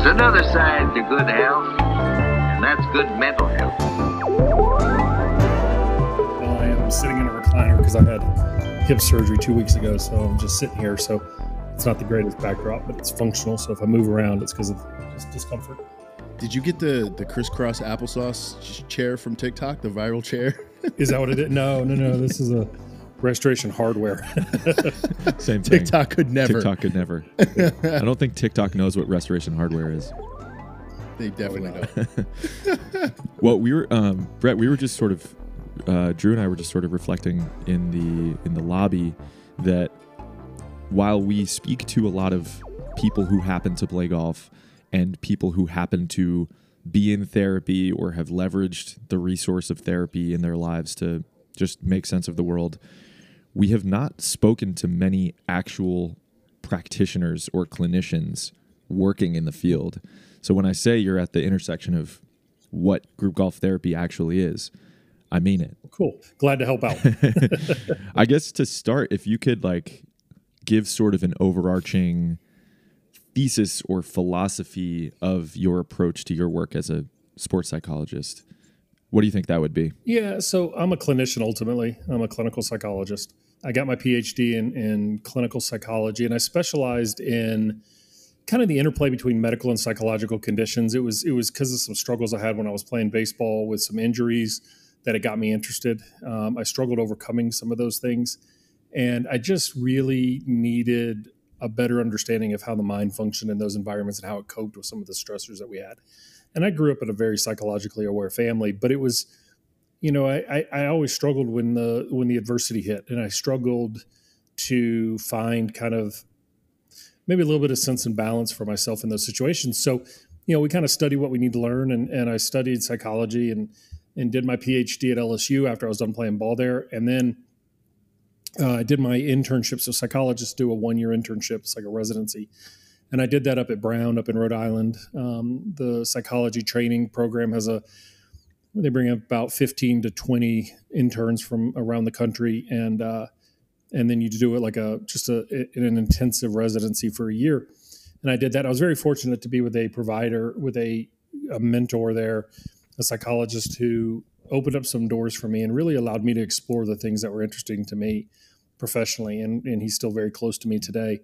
There's another side to good health, and that's good mental health. Well, I am sitting in a recliner because I had hip surgery 2 weeks ago, so I'm just sitting here. So it's not the greatest backdrop, but it's functional. So if I move around, it's because of just discomfort. Did you get the crisscross applesauce chair from TikTok, the viral chair? Is that what it is? No. This is a Restoration Hardware. Same thing. TikTok could never. I don't think TikTok knows what Restoration Hardware is. They definitely don't. Well, we were Brett. We were just sort of Drew and I were just sort of reflecting in the lobby that while we speak to a lot of people who happen to play golf and people who happen to be in therapy or have leveraged the resource of therapy in their lives to just make sense of the world, we have not spoken to many actual practitioners or clinicians working in the field. So when I say you're at the intersection of what group golf therapy actually is, I mean it. Cool. Glad to help out. I guess to start, if you could give sort of an overarching thesis or philosophy of your approach to your work as a sports psychologist, what do you think that would be? Yeah, so I'm a clinician ultimately. I'm a clinical psychologist. I got my PhD in clinical psychology, and I specialized in kind of the interplay between medical and psychological conditions. It was because of some struggles I had when I was playing baseball with some injuries that it got me interested. I struggled overcoming some of those things, and I just really needed a better understanding of how the mind functioned in those environments and how it coped with some of the stressors that we had. And I grew up in a very psychologically aware family, but it was, I always struggled when the adversity hit, and I struggled to find kind of maybe a little bit of sense and balance for myself in those situations. So, we kind of study what we need to learn, and I studied psychology and did my PhD at LSU after I was done playing ball there. And then I did my internship. So psychologists do a 1-year internship. It's like a residency. And I did that up at Brown, up in Rhode Island. The psychology training program they bring up about 15 to 20 interns from around the country. And then you do it like in an intensive residency for a year. And I did that. I was very fortunate to be with a provider, with a mentor there, a psychologist who opened up some doors for me and really allowed me to explore the things that were interesting to me professionally. And he's still very close to me today.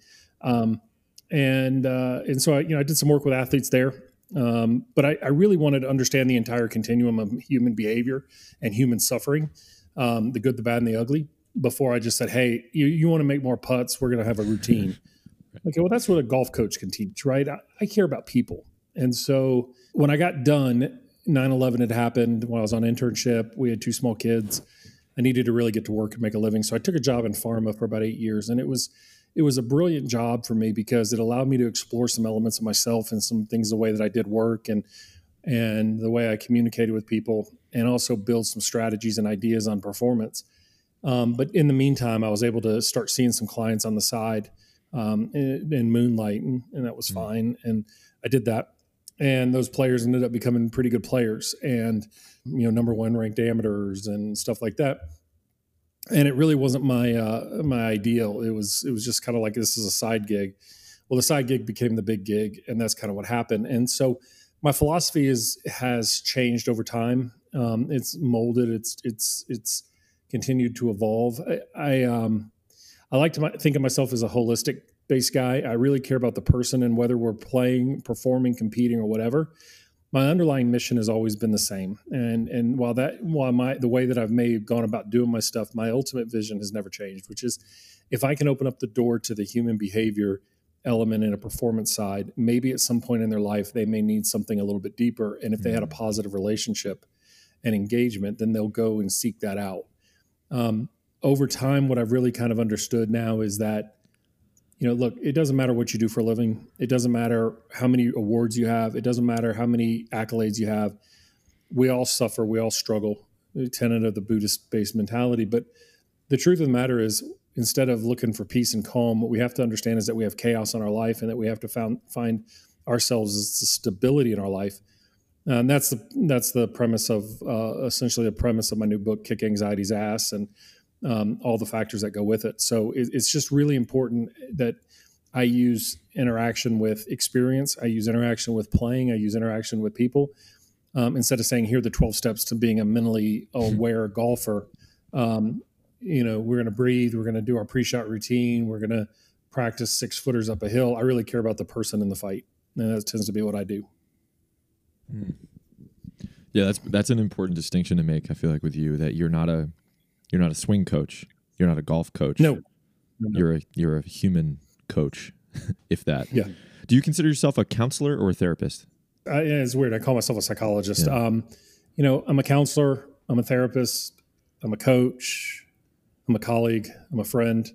And so I did some work with athletes there. But I really wanted to understand the entire continuum of human behavior and human suffering, the good, the bad, and the ugly, before I just said, hey, you want to make more putts, we're going to have a routine. Okay, well, that's what a golf coach can teach, right? I care about people. And so when I got done, 9/11 had happened when I was on internship. We had 2 small kids. I needed to really get to work and make a living. So I took a job in pharma for about 8 years. And it was a brilliant job for me because it allowed me to explore some elements of myself and some things, the way that I did work and the way I communicated with people, and also build some strategies and ideas on performance. But in the meantime, I was able to start seeing some clients on the side in moonlight, and that was fine. And I did that. And those players ended up becoming pretty good players and, number 1 ranked amateurs and stuff like that. And it really wasn't my ideal. It was just kind of like, this is a side gig. Well, the side gig became the big gig, and that's kind of what happened. And so my philosophy has changed over time. It's molded. It's continued to evolve. I like to think of myself as a holistic based guy. I really care about the person, and whether we're playing, performing, competing, or whatever, my underlying mission has always been the same. And while the way that I've may have gone about doing my stuff, my ultimate vision has never changed, which is if I can open up the door to the human behavior element in a performance side, maybe at some point in their life, they may need something a little bit deeper. And if they had a positive relationship and engagement, then they'll go and seek that out. Over time, what I've really kind of understood now is that, look, it doesn't matter what you do for a living. It doesn't matter how many awards you have. It doesn't matter how many accolades you have. We all suffer. We all struggle. The tenet of the Buddhist-based mentality. But the truth of the matter is, instead of looking for peace and calm, what we have to understand is that we have chaos in our life, and that we have to find ourselves as the stability in our life. And that's the premise of essentially the premise of my new book, Kick Anxiety's Ass, and all the factors that go with it. So it's just really important that I use interaction with experience. I use interaction with playing. I use interaction with people. Instead of saying, here are the 12 steps to being a mentally aware golfer. We're going to breathe. We're going to do our pre-shot routine. We're going to practice 6-footers up a hill. I really care about the person in the fight. And that tends to be what I do. Yeah, that's an important distinction to make. I feel like with you that you're not a swing coach. You're not a golf coach. No. You're a human coach, if that. Yeah. Do you consider yourself a counselor or a therapist? It's weird. I call myself a psychologist. Yeah. I'm a counselor. I'm a therapist. I'm a coach. I'm a colleague. I'm a friend.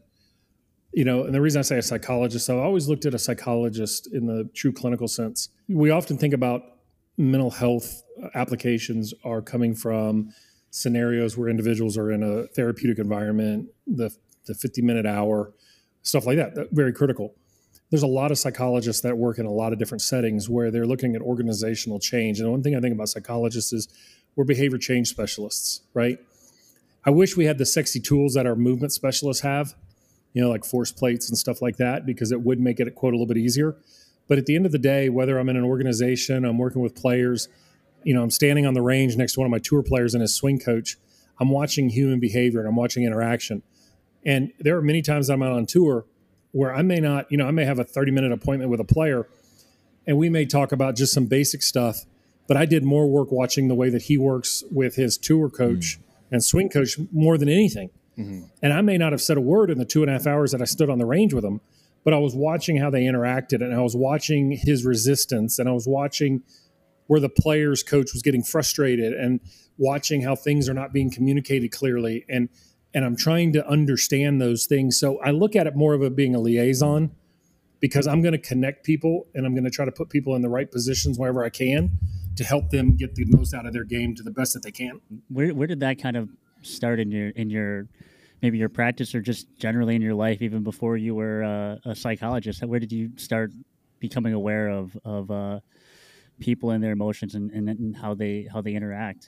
And the reason I say a psychologist, so I always looked at a psychologist in the true clinical sense. We often think about mental health applications are coming from scenarios where individuals are in a therapeutic environment, the 50-minute hour, stuff like that. Very critical. There's a lot of psychologists that work in a lot of different settings where they're looking at organizational change. And one thing I think about psychologists is we're behavior change specialists, right? I wish we had the sexy tools that our movement specialists have, like force plates and stuff like that, because it would make it, quote, a little bit easier. But at the end of the day, whether I'm in an organization, I'm working with players, I'm standing on the range next to one of my tour players and his swing coach, I'm watching human behavior and I'm watching interaction. And there are many times I'm out on tour where I may not, I may have a 30-minute appointment with a player and we may talk about just some basic stuff, but I did more work watching the way that he works with his tour coach and swing coach more than anything. Mm-hmm. And I may not have said a word in the 2.5 hours that I stood on the range with him, but I was watching how they interacted and I was watching his resistance and I was watching where the player's coach was getting frustrated and watching how things are not being communicated clearly. And I'm trying to understand those things. So I look at it more of it being a liaison because I'm going to connect people and I'm going to try to put people in the right positions wherever I can to help them get the most out of their game to the best that they can. Where did that kind of start in your maybe your practice or just generally in your life, even before you were a psychologist? Where did you start becoming aware of people and their emotions and how they interact?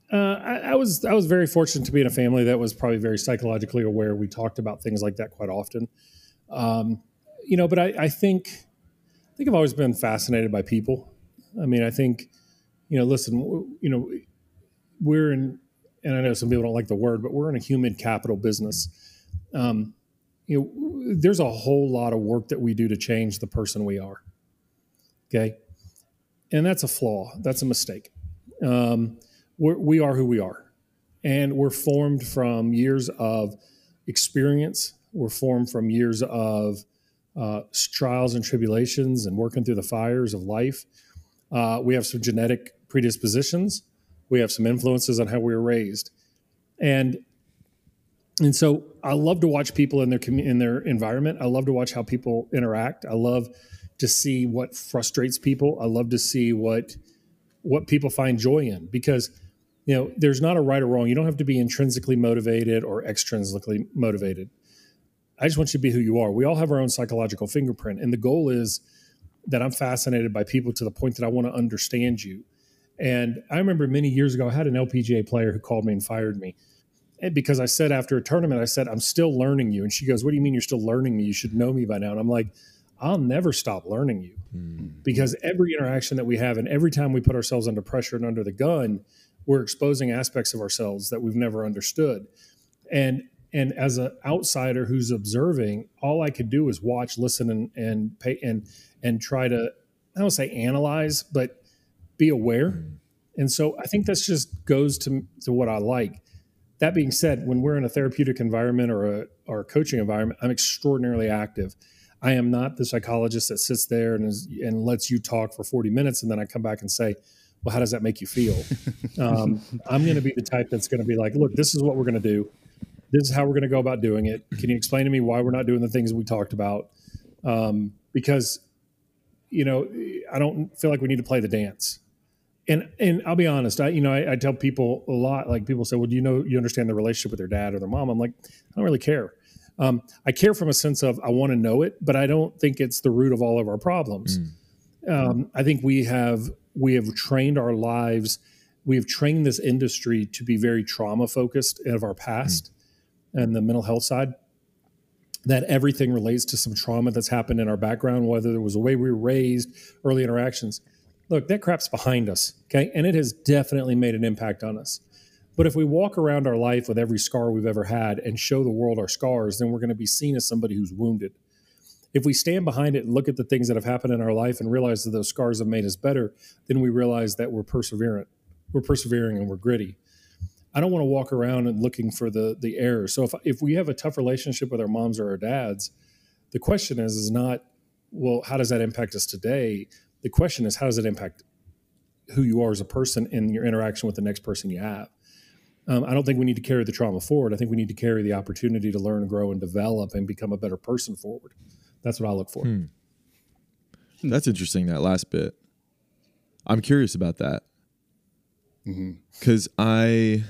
I was very fortunate to be in a family that was probably very psychologically aware. We talked about things like that quite often, but I think I've always been fascinated by people. I mean, I think, listen, we're in, and I know some people don't like the word, but we're in a human capital business. There's a whole lot of work that we do to change the person we are. Okay. And that's a flaw. That's a mistake. We are who we are. And we're formed from years of experience. We're formed from years of trials and tribulations and working through the fires of life. We have some genetic predispositions. We have some influences on how we were raised. And so I love to watch people in their environment. I love to watch how people interact. I love to see what frustrates people. I love to see what people find joy in because there's not a right or wrong. You don't have to be intrinsically motivated or extrinsically motivated. I just want you to be who you are. We all have our own psychological fingerprint. And the goal is that I'm fascinated by people to the point that I want to understand you. And I remember many years ago, I had an LPGA player who called me and fired me. And because I said after a tournament, I said, I'm still learning you. And she goes, what do you mean you're still learning me? You should know me by now. And I'm like, I'll never stop learning you. Because every interaction that we have and every time we put ourselves under pressure and under the gun, we're exposing aspects of ourselves that we've never understood. And as an outsider who's observing, all I could do is watch, listen, and pay and try to, I don't say analyze, but be aware. And so I think that's just goes to what I like. That being said, when we're in a therapeutic environment or a coaching environment, I'm extraordinarily active. I am not the psychologist that sits there and lets you talk for 40 minutes and then I come back and say, well, how does that make you feel? I'm going to be the type that's going to be like, look, this is what we're going to do. This is how we're going to go about doing it. Can you explain to me why we're not doing the things we talked about? Because, I don't feel like we need to play the dance. And I'll be honest, I tell people a lot, like people say, well, do you understand the relationship with their dad or their mom? I'm like, I don't really care. I care from a sense of I want to know it, but I don't think it's the root of all of our problems. I think we have trained our lives. We have trained this industry to be very trauma focused of our past and the mental health side. that everything relates to some trauma that's happened in our background, whether it was the way we were raised, early interactions. Look, that crap's behind us, okay? And it has definitely made an impact on us. But if we walk around our life with every scar we've ever had and show the world our scars, then we're going to be seen as somebody who's wounded. If we stand behind it and look at the things that have happened in our life and realize that those scars have made us better, then we realize that we're perseverant. We're persevering and we're gritty. I don't want to walk around and looking for the errors. So if we have a tough relationship with our moms or our dads, the question is not, well, how does that impact us today? The question is, how does it impact who you are as a person in your interaction with the next person you have? I don't think we need to carry the trauma forward. I think we need to carry the opportunity to learn, grow, and develop and become a better person forward. That's what I look for. That's interesting, that last bit. I'm curious about that. Because I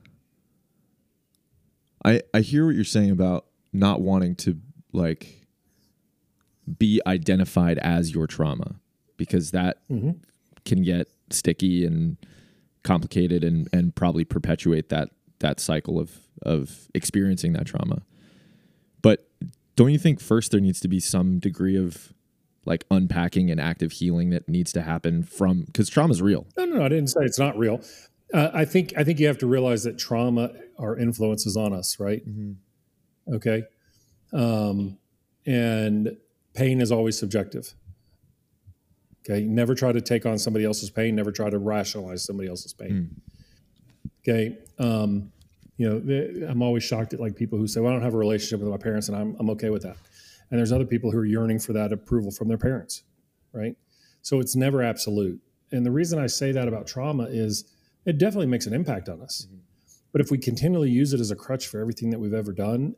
hear what you're saying about not wanting to like be identified as your trauma, because that can get sticky and complicated and probably perpetuate that cycle of experiencing that trauma. But don't you think first there needs to be some degree of like unpacking and active healing that needs to happen from, because trauma is real? No, I didn't say it's not real. I think you have to realize that trauma are influences on us, right? Okay. And pain is always subjective. Okay. Never try to take on somebody else's pain. Never try to rationalize somebody else's pain. Okay. I'm always shocked at like people who say, well, I don't have a relationship with my parents and I'm okay with that. And there's other people who are yearning for that approval from their parents. Right. So it's never absolute. And the reason I say that about trauma is it definitely makes an impact on us. But if we continually use it as a crutch for everything that we've ever done,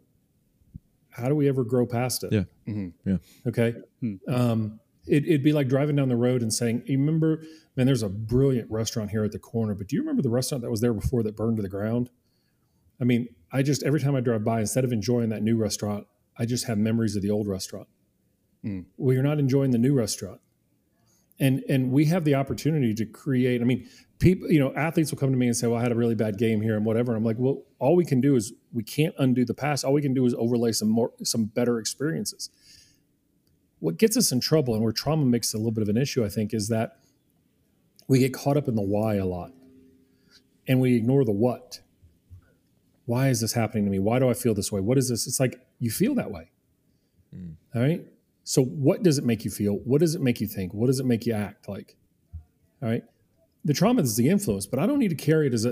how do we ever grow past it? Yeah. Okay. It'd be like driving down the road and saying, you remember, man, there's a brilliant restaurant here at the corner, but do you remember the restaurant that was there before that burned to the ground? I mean, every time I drive by, instead of enjoying that new restaurant, I just have memories of the old restaurant. Well, you're not enjoying the new restaurant. And we have the opportunity to create, I mean, people, athletes will come to me and say, well, I had a really bad game here and whatever. And I'm like, well, all we can do is we can't undo the past. All we can do is overlay some better experiences. What gets us in trouble and where trauma makes it a little bit of an issue, I think, is that we get caught up in the why a lot and we ignore the what. Why is this happening to me? Why do I feel this way? What is this? It's like, you feel that way. All right. So what does it make you feel? What does it make you think? What does it make you act like? All right. The trauma is the influence, but I don't need to carry it as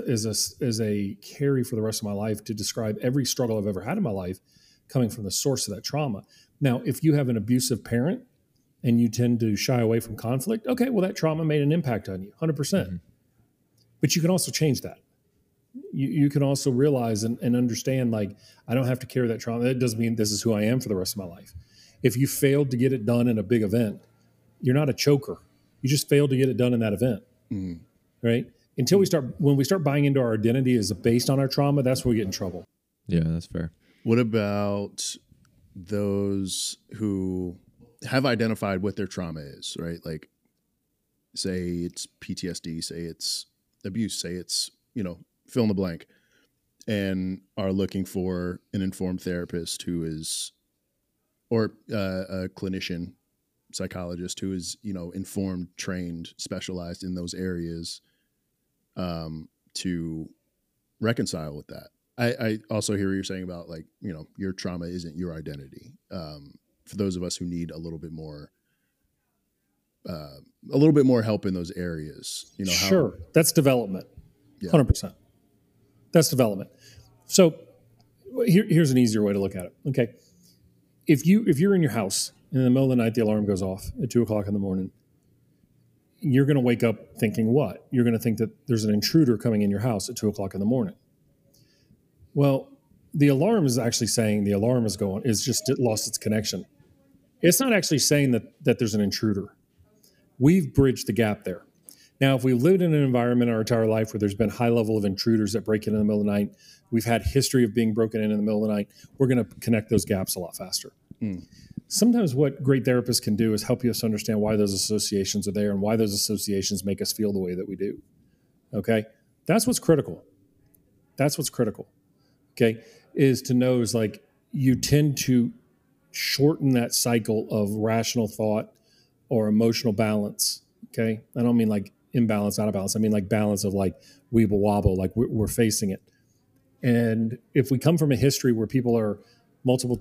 a carry for the rest of my life to describe every struggle I've ever had in my life coming from the source of that trauma. Now, if you have an abusive parent and you tend to shy away from conflict, okay, well, that trauma made an impact on you, 100%. But you can also change that. You can also realize and understand, like, I don't have to carry that trauma. That doesn't mean this is who I am for the rest of my life. If you failed to get it done in a big event, you're not a choker. You just failed to get it done in that event, right? When we start buying into our identity as based on our trauma, that's when we get in trouble. Yeah, that's fair. What about those who have identified what their trauma is, right? Like, say it's PTSD, say it's abuse, say it's, fill in the blank, and are looking for an informed therapist who is, or a clinician, psychologist who is, informed, trained, specialized in those areas, to reconcile with that. I also hear what you're saying about, like, your trauma isn't your identity. For those of us who need a little bit more help in those areas, Sure. That's development. Yeah. 100%. That's development. So here's an easier way to look at it. Okay. If you're in your house and in the middle of the night, the alarm goes off at 2:00 in the morning, you're going to wake up thinking what? You're going to think that there's an intruder coming in your house at 2:00 in the morning. Well, the alarm is actually saying the alarm is just lost its connection. It's not actually saying that there's an intruder. We've bridged the gap there. Now, if we've lived in an environment our entire life where there's been high level of intruders that break in the middle of the night, we've had history of being broken in the middle of the night, we're going to connect those gaps a lot faster. Sometimes what great therapists can do is help us understand why those associations are there and why those associations make us feel the way that we do. Okay? That's what's critical. Okay? Is to know is like you tend to shorten that cycle of rational thought or emotional balance. Okay. I don't mean like imbalance, out of balance. I mean like balance of like weeble wobble, like we're facing it. And if we come from a history where people are multiple,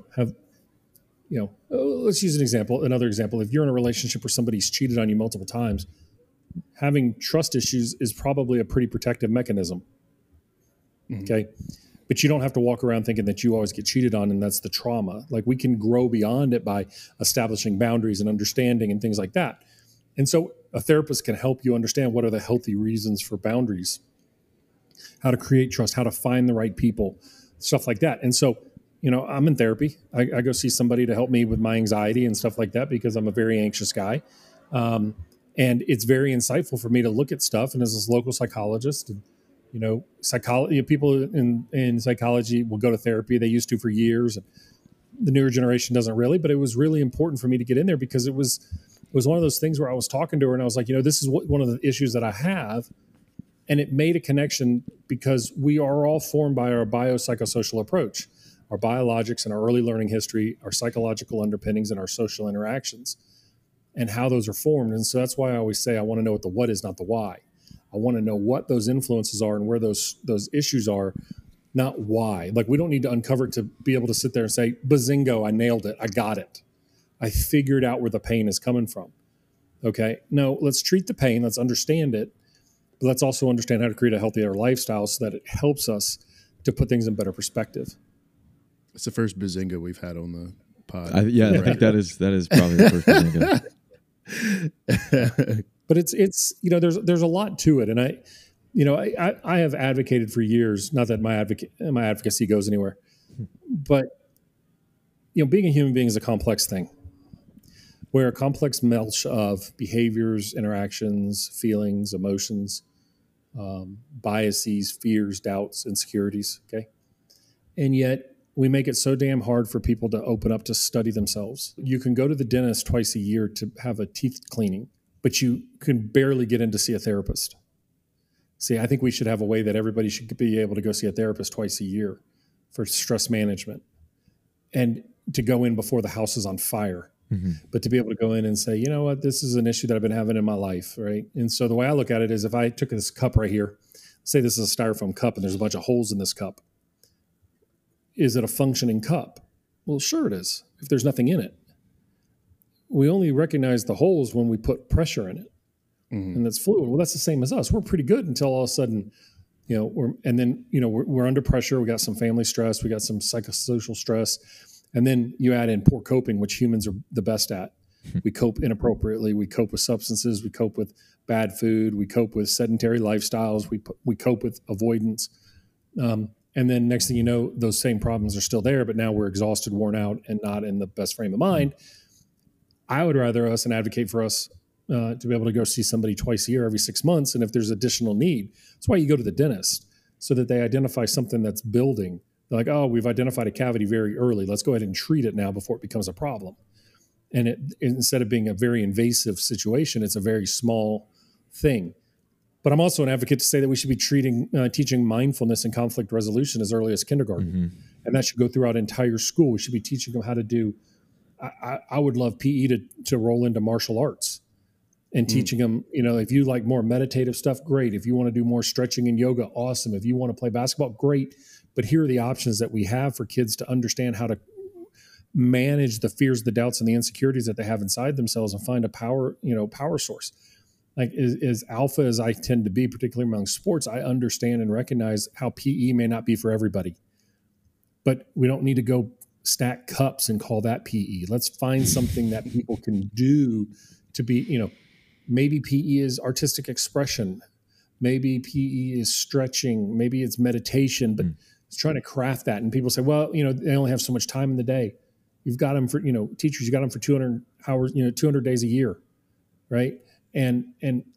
let's use another example. If you're in a relationship where somebody's cheated on you multiple times, having trust issues is probably a pretty protective mechanism. Okay. But you don't have to walk around thinking that you always get cheated on and that's the trauma. Like we can grow beyond it by establishing boundaries and understanding and things like that. And so a therapist can help you understand what are the healthy reasons for boundaries, how to create trust, how to find the right people, stuff like that. And so, I'm in therapy. I go see somebody to help me with my anxiety and stuff like that because I'm a very anxious guy. And it's very insightful for me to look at stuff. And as a local psychologist, psychology people in psychology will go to therapy. They used to for years. And the newer generation doesn't really, but it was really important for me to get in there because it was one of those things where I was talking to her and I was like, this is one of the issues that I have. And it made a connection because we are all formed by our biopsychosocial approach, our biologics and our early learning history, our psychological underpinnings and our social interactions and how those are formed. And so that's why I always say, I want to know what the what is, not the why. I want to know what those influences are and where those issues are, not why. Like we don't need to uncover it to be able to sit there and say, bazingo, I nailed it. I got it. I figured out where the pain is coming from. Okay. No, let's treat the pain. Let's understand it. But let's also understand how to create a healthier lifestyle so that it helps us to put things in better perspective. It's the first bazinga we've had on the pod. I think that is probably the first bazinga. But it's there's a lot to it, and I have advocated for years. Not that my advocacy goes anywhere, but being a human being is a complex thing. We're a complex mesh of behaviors, interactions, feelings, emotions, biases, fears, doubts, insecurities. Okay, and yet we make it so damn hard for people to open up to study themselves. You can go to the dentist twice a year to have a teeth cleaning, but you can barely get in to see a therapist. See, I think we should have a way that everybody should be able to go see a therapist twice a year for stress management and to go in before the house is on fire. Mm-hmm. But to be able to go in and say, you know what, this is an issue that I've been having in my life, right? And so the way I look at it is if I took this cup right here, say this is a styrofoam cup and there's a bunch of holes in this cup, is it a functioning cup? Well, sure it is, if there's nothing in it. We only recognize the holes when we put pressure in it. Mm-hmm. And that's fluid. Well, that's the same as us. We're pretty good until all of a sudden, we're under pressure. We got some family stress. We got some psychosocial stress. And then you add in poor coping, which humans are the best at. We cope inappropriately. We cope with substances. We cope with bad food. We cope with sedentary lifestyles. We cope with avoidance. And then next thing you know, those same problems are still there, but now we're exhausted, worn out, and not in the best frame of mind. I would rather us and advocate for us to be able to go see somebody twice a year, every 6 months. And if there's additional need, that's why you go to the dentist, so that they identify something that's building. They're like, oh, we've identified a cavity very early. Let's go ahead and treat it now before it becomes a problem. And instead of being a very invasive situation, it's a very small thing. But I'm also an advocate to say that we should be teaching mindfulness and conflict resolution as early as kindergarten. Mm-hmm. And that should go throughout entire school. We should be teaching them how to do, I would love PE to roll into martial arts and teaching them, if you like more meditative stuff, great. If you want to do more stretching and yoga, awesome. If you want to play basketball, great. But here are the options that we have for kids to understand how to manage the fears, the doubts, and the insecurities that they have inside themselves and find a power source. Like as alpha as I tend to be, particularly among sports, I understand and recognize how PE may not be for everybody. But we don't need to go stack cups and call that PE. Let's find something that people can do to be, maybe PE is artistic expression. Maybe PE is stretching. Maybe it's meditation, but it's trying to craft that. And people say, well, they only have so much time in the day. You've got them for, teachers, you got them for 200 hours, 200 days a year, right? And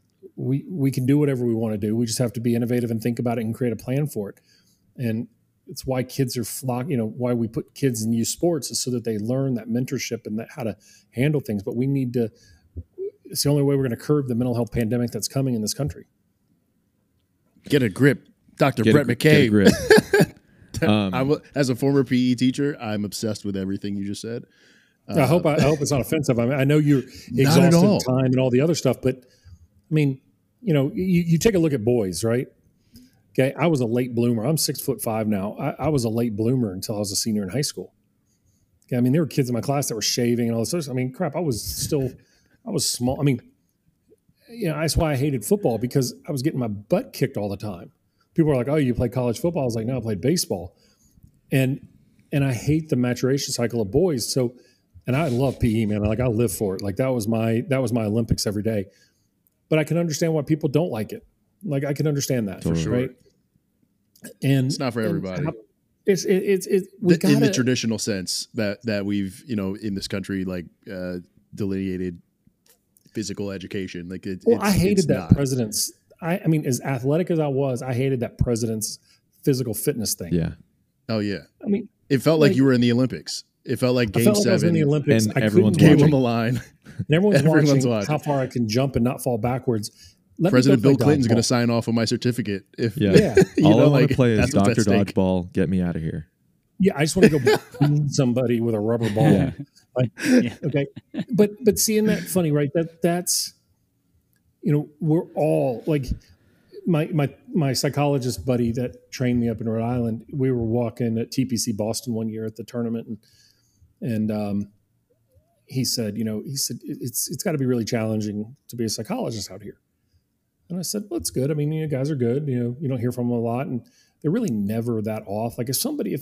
we can do whatever we want to do. We just have to be innovative and think about it and create a plan for it. And it's why kids are why we put kids in youth sports is so that they learn that mentorship and that how to handle things. But we need to, it's the only way we're going to curb the mental health pandemic that's coming in this country. Get a grip, Dr. Brett McCabe. As a former PE teacher, I'm obsessed with everything you just said. I hope it's not offensive. I mean, I know you're Not at all. exhausted time and all the other stuff, but I mean, you know, you take a look at boys, right? Okay, I was a late bloomer. I'm 6'5" now. I was a late bloomer until I was a senior in high school. Okay, I mean, there were kids in my class that were shaving and all this stuff. I mean, crap, I was small. I mean, you know, that's why I hated football, because I was getting my butt kicked all the time. People were like, "Oh, you play college football?" I was like, "No, I played baseball." And I hate the maturation cycle of boys. So, and I love PE, man. Like, I live for it. Like, that was my Olympics every day. But I can understand why people don't like it. Like, I can understand that, For sure. right? And It's not for everybody. It's in the traditional sense that we've, you know, in this country, like delineated physical education. Like, I hated that president's. I mean, as athletic as I was, I hated that president's physical fitness thing. Yeah. Oh yeah. I mean, it felt like you were in the Olympics. It felt like Game 7. I was in the Olympics, and I everyone's couldn't Game on watch the line. and everyone's watching watching. how far I can jump and not fall backwards. Let me President go Bill play Clinton's dodgeball. going to sign off on my certificate. If Yeah. you All know, I want like, to play is that's what's Dr. at stake. Dodgeball. Get me out of here. Yeah, I just want to go beat somebody with a rubber ball. Yeah. Like, okay, but seeing that funny, right? That's, you know, we're all like, my psychologist buddy that trained me up in Rhode Island. We were walking at TPC Boston one year at the tournament, and he said, it's got to be really challenging to be a psychologist out here. And I said, well, it's good. I mean, you guys are good. You know, you don't hear from them a lot, and they're really never that off. Like, if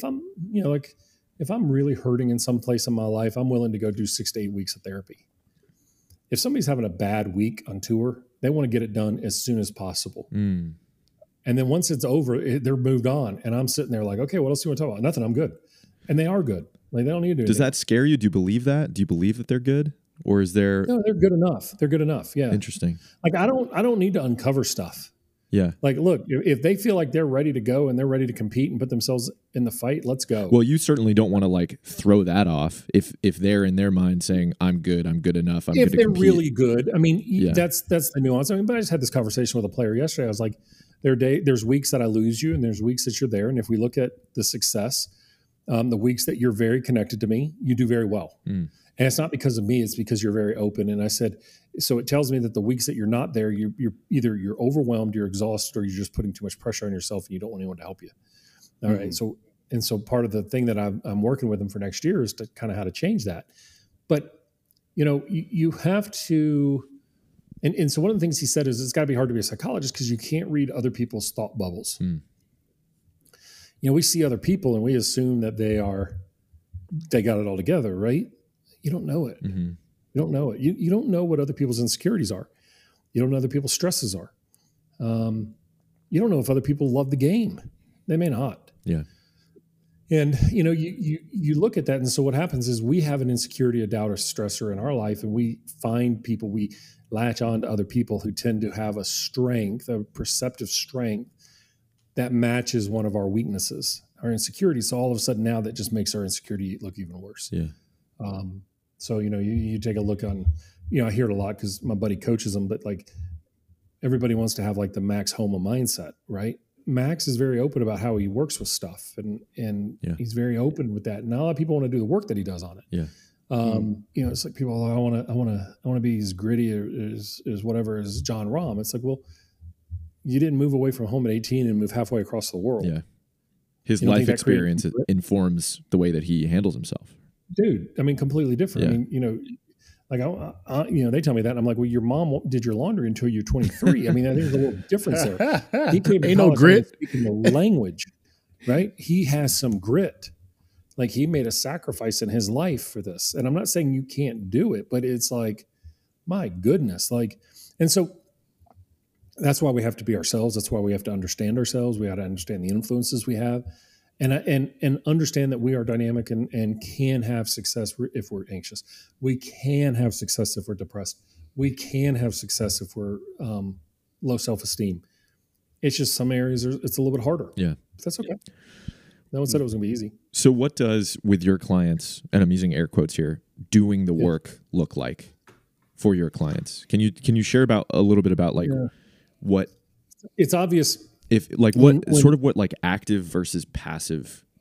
I'm really hurting in some place in my life, I'm willing to go do 6 to 8 weeks of therapy. If somebody's having a bad week on tour, they want to get it done as soon as possible. Mm. And then once it's over, they're moved on. And I'm sitting there like, okay, what else do you want to talk about? Nothing. I'm good. And they are good. Like, they don't need to do Does anything. that scare you? Do you believe that? Do you believe that they're good? Or is there No, they're good enough. They're good enough. Yeah. interesting? Like, I don't need to uncover stuff. Yeah. Like, look, if they feel like they're ready to go and they're ready to compete and put themselves in the fight, let's go. Well, you certainly don't want to like throw that off if they're in their mind saying, I'm good enough, I'm if going to they're compete. really good, I mean, Yeah. that's the nuance. I mean, but I just had this conversation with a player yesterday. I was like, there's weeks that I lose you, and there's weeks that you're there. And if we look at the success, the weeks that you're very connected to me, you do very well. Mm. And it's not because of me; it's because you're very open. And I said, so it tells me that the weeks that you're not there, you're either you're overwhelmed, you're exhausted, or you're just putting too much pressure on yourself, and you don't want anyone to help you. All right. So part of the thing that I'm working with them for next year is to kind of how to change that. But you have to. And so one of the things he said is it's got to be hard to be a psychologist because you can't read other people's thought bubbles. Mm. You know, we see other people and we assume that they got it all together, right? You don't know it. Mm-hmm. You don't know it. You don't know what other people's insecurities are. You don't know other people's stresses are. You don't know if other people love the game. They may not. Yeah. And you look at that, and so what happens is we have an insecurity, a doubt, or stressor in our life, and we find people, we latch on to other people who tend to have a strength, a perceptive strength that matches one of our weaknesses, our insecurity. So all of a sudden now that just makes our insecurity look even worse. Yeah. So you take a look on, I hear it a lot because my buddy coaches them, but like everybody wants to have like the Max Homa mindset, right? Max is very open about how he works with stuff, and Yeah. he's very open with that. Not a lot of people want to do the work that he does on it. Yeah. It's like people, I want to be as gritty as whatever as John Rahm. It's like, well, you didn't move away from home at 18 and move halfway across the world. Yeah. His You don't life think that creates experience grit? informs the way that he handles himself. Dude, I mean, completely different. Yeah. I mean, like, they tell me that. And I'm like, well, your mom did your laundry until you're 23. I mean, I think there's a little difference there. He came to Ain't no college grit. speaking the language, right? He has some grit. Like, he made a sacrifice in his life for this. And I'm not saying you can't do it, but it's like, my goodness. Like, and so that's why we have to be ourselves. That's why we have to understand ourselves. We have to understand the influences we have and understand that we are dynamic and can have success if we're anxious. We can have success if we're depressed. We can have success if we're low self-esteem. It's just some areas it's a little bit harder. Yeah. But that's okay. No one said it was going to be easy. So what does, with your clients, and I'm using air quotes here, doing the work look like for your clients? Can you share about a little bit about like what It's obvious. if like what When- sort of what like active versus passive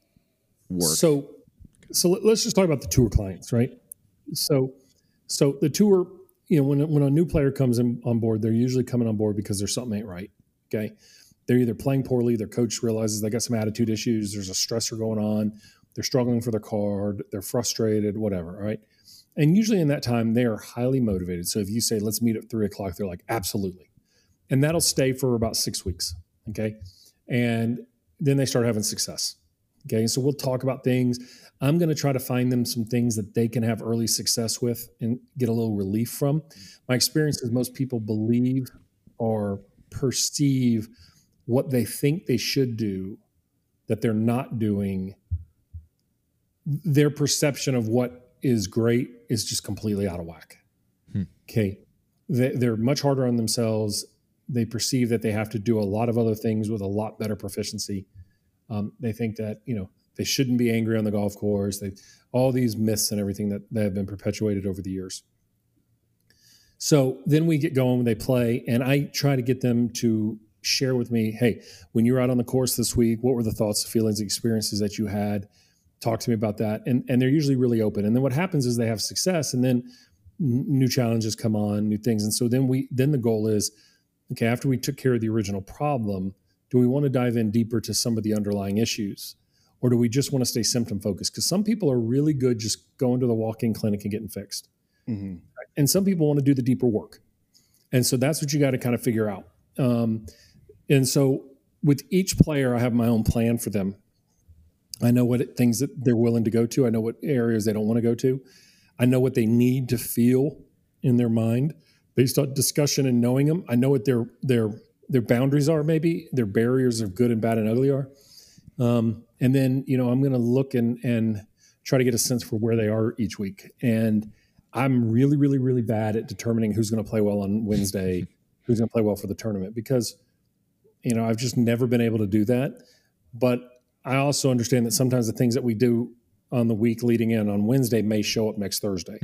work? So let's just talk about the tour clients, right? So the tour, when a new player comes on board, they're usually coming on board because there's something ain't right. Okay, they're either playing poorly, their coach realizes they got some attitude issues, there's a stressor going on, they're struggling for their card, they're frustrated, whatever. All right, and usually in that time they are highly motivated. So if you say let's meet at 3:00, they're like absolutely, and that'll stay for about 6 weeks. Okay, and then they start having success. Okay, so we'll talk about things. I'm going to try to find them some things that they can have early success with and get a little relief from. My experience is most people believe or perceive what they think they should do that they're not doing. Their perception of what is great is just completely out of whack. Okay, they're much harder on themselves. They perceive that they have to do a lot of other things with a lot better proficiency. They think that, they shouldn't be angry on the golf course. All these myths and everything that have been perpetuated over the years. So then we get going, they play, and I try to get them to share with me, hey, when you were out on the course this week, what were the thoughts, feelings, experiences that you had? Talk to me about that. And they're usually really open. And then what happens is they have success, and then new challenges come on, new things. And so then the goal is, okay, after we took care of the original problem, do we want to dive in deeper to some of the underlying issues? Or do we just want to stay symptom focused? Because some people are really good just going to the walk-in clinic and getting fixed. Mm-hmm. And some people want to do the deeper work. And so that's what you got to kind of figure out. And so with each player, I have my own plan for them. I know what things that they're willing to go to. I know what areas they don't want to go to. I know what they need to feel in their mind based on discussion and knowing them. I know what their boundaries are, maybe their barriers of good and bad and ugly are. And then, I'm going to look and try to get a sense for where they are each week. And I'm really, really, really bad at determining who's going to play well on Wednesday, who's going to play well for the tournament, because, I've just never been able to do that. But I also understand that sometimes the things that we do on the week leading in on Wednesday may show up next Thursday.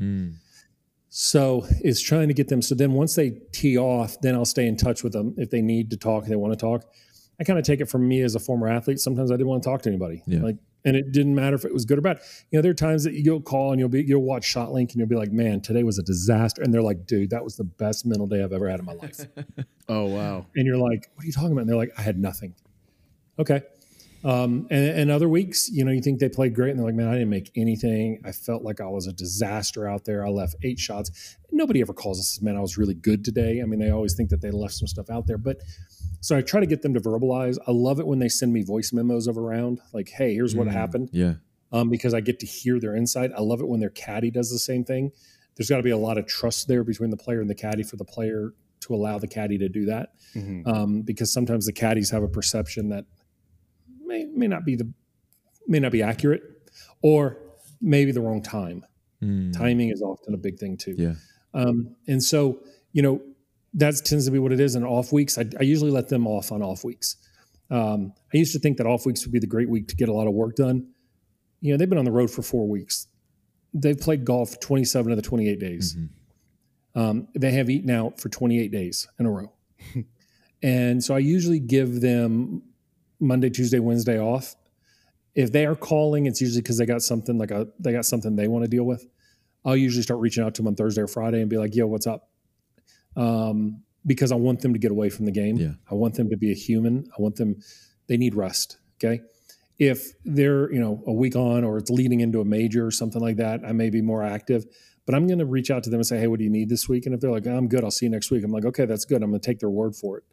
So it's trying to get them. So then once they tee off, then I'll stay in touch with them. If they need to talk, they want to talk. I kind of take it from me as a former athlete. Sometimes I didn't want to talk to anybody. Yeah. And it didn't matter if it was good or bad. There are times that you'll call and you'll watch ShotLink and you'll be like, man, today was a disaster. And they're like, dude, that was the best mental day I've ever had in my life. Oh, wow. And you're like, what are you talking about? And they're like, I had nothing. Okay. And other weeks, you think they played great and they're like, man, I didn't make anything. I felt like I was a disaster out there. I left 8 shots. Nobody ever calls us, man, I was really good today. I mean, they always think that they left some stuff out there, but so I try to get them to verbalize. I love it when they send me voice memos around, like, hey, here's what happened. Yeah. Because I get to hear their insight. I love it when their caddy does the same thing. There's got to be a lot of trust there between the player and the caddy for the player to allow the caddy to do that. Mm-hmm. Because sometimes the caddies have a perception that may not be accurate, or maybe the wrong time. Timing is often a big thing too. Yeah. And so, that tends to be what it is. And off weeks, I usually let them off on off weeks. I used to think that off weeks would be the great week to get a lot of work done. They've been on the road for 4 weeks. They've played golf 27 of the 28 days. Mm-hmm. They have eaten out for 28 days in a row. And so I usually give them Monday, Tuesday, Wednesday off. If they are calling, it's usually because they got something they want to deal with. I'll usually start reaching out to them on Thursday or Friday and be like, yo, what's up? Because I want them to get away from the game. Yeah. I want them to be a human. They need rest. Okay. If they're, a week on or it's leading into a major or something like that, I may be more active, but I'm going to reach out to them and say, hey, what do you need this week? And if they're like, I'm good, I'll see you next week. I'm like, okay, that's good. I'm going to take their word for it.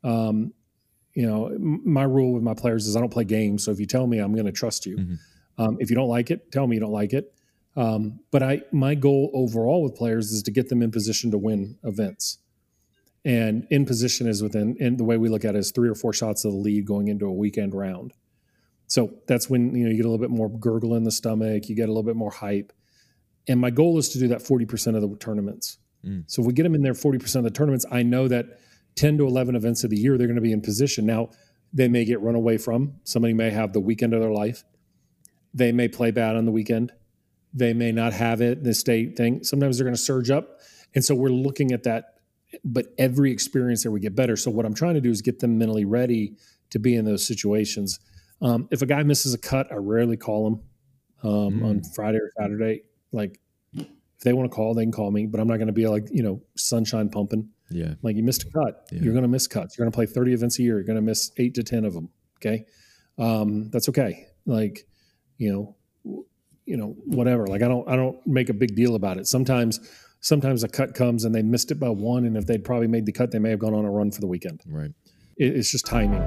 My rule with my players is I don't play games. So if you tell me, I'm going to trust you. Mm-hmm. If you don't like it, tell me you don't like it. But my goal overall with players is to get them in position to win events. And in position is and the way we look at it is 3 or 4 shots of the lead going into a weekend round. So that's when, you get a little bit more gurgle in the stomach, you get a little bit more hype. And my goal is to do that 40% of the tournaments. So if we get them in there 40% of the tournaments, I know that 10 to 11 events of the year, they're going to be in position. Now, they may get run away from. Somebody may have the weekend of their life. They may play bad on the weekend. They may not have it, the state thing. Sometimes they're going to surge up. And so we're looking at that. But every experience there we get better. So what I'm trying to do is get them mentally ready to be in those situations. If a guy misses a cut, I rarely call him on Friday or Saturday. Like, if they want to call, they can call me, but I'm not going to be like, sunshine pumping. Yeah. Like, you missed a cut. Yeah. You're going to miss cuts. You're going to play 30 events a year. You're going to miss 8 to 10 of them. Okay. That's okay. Like, whatever. Like, I don't make a big deal about it. Sometimes a cut comes and they missed it by 1. And if they'd probably made the cut, they may have gone on a run for the weekend. Right. It's just timing.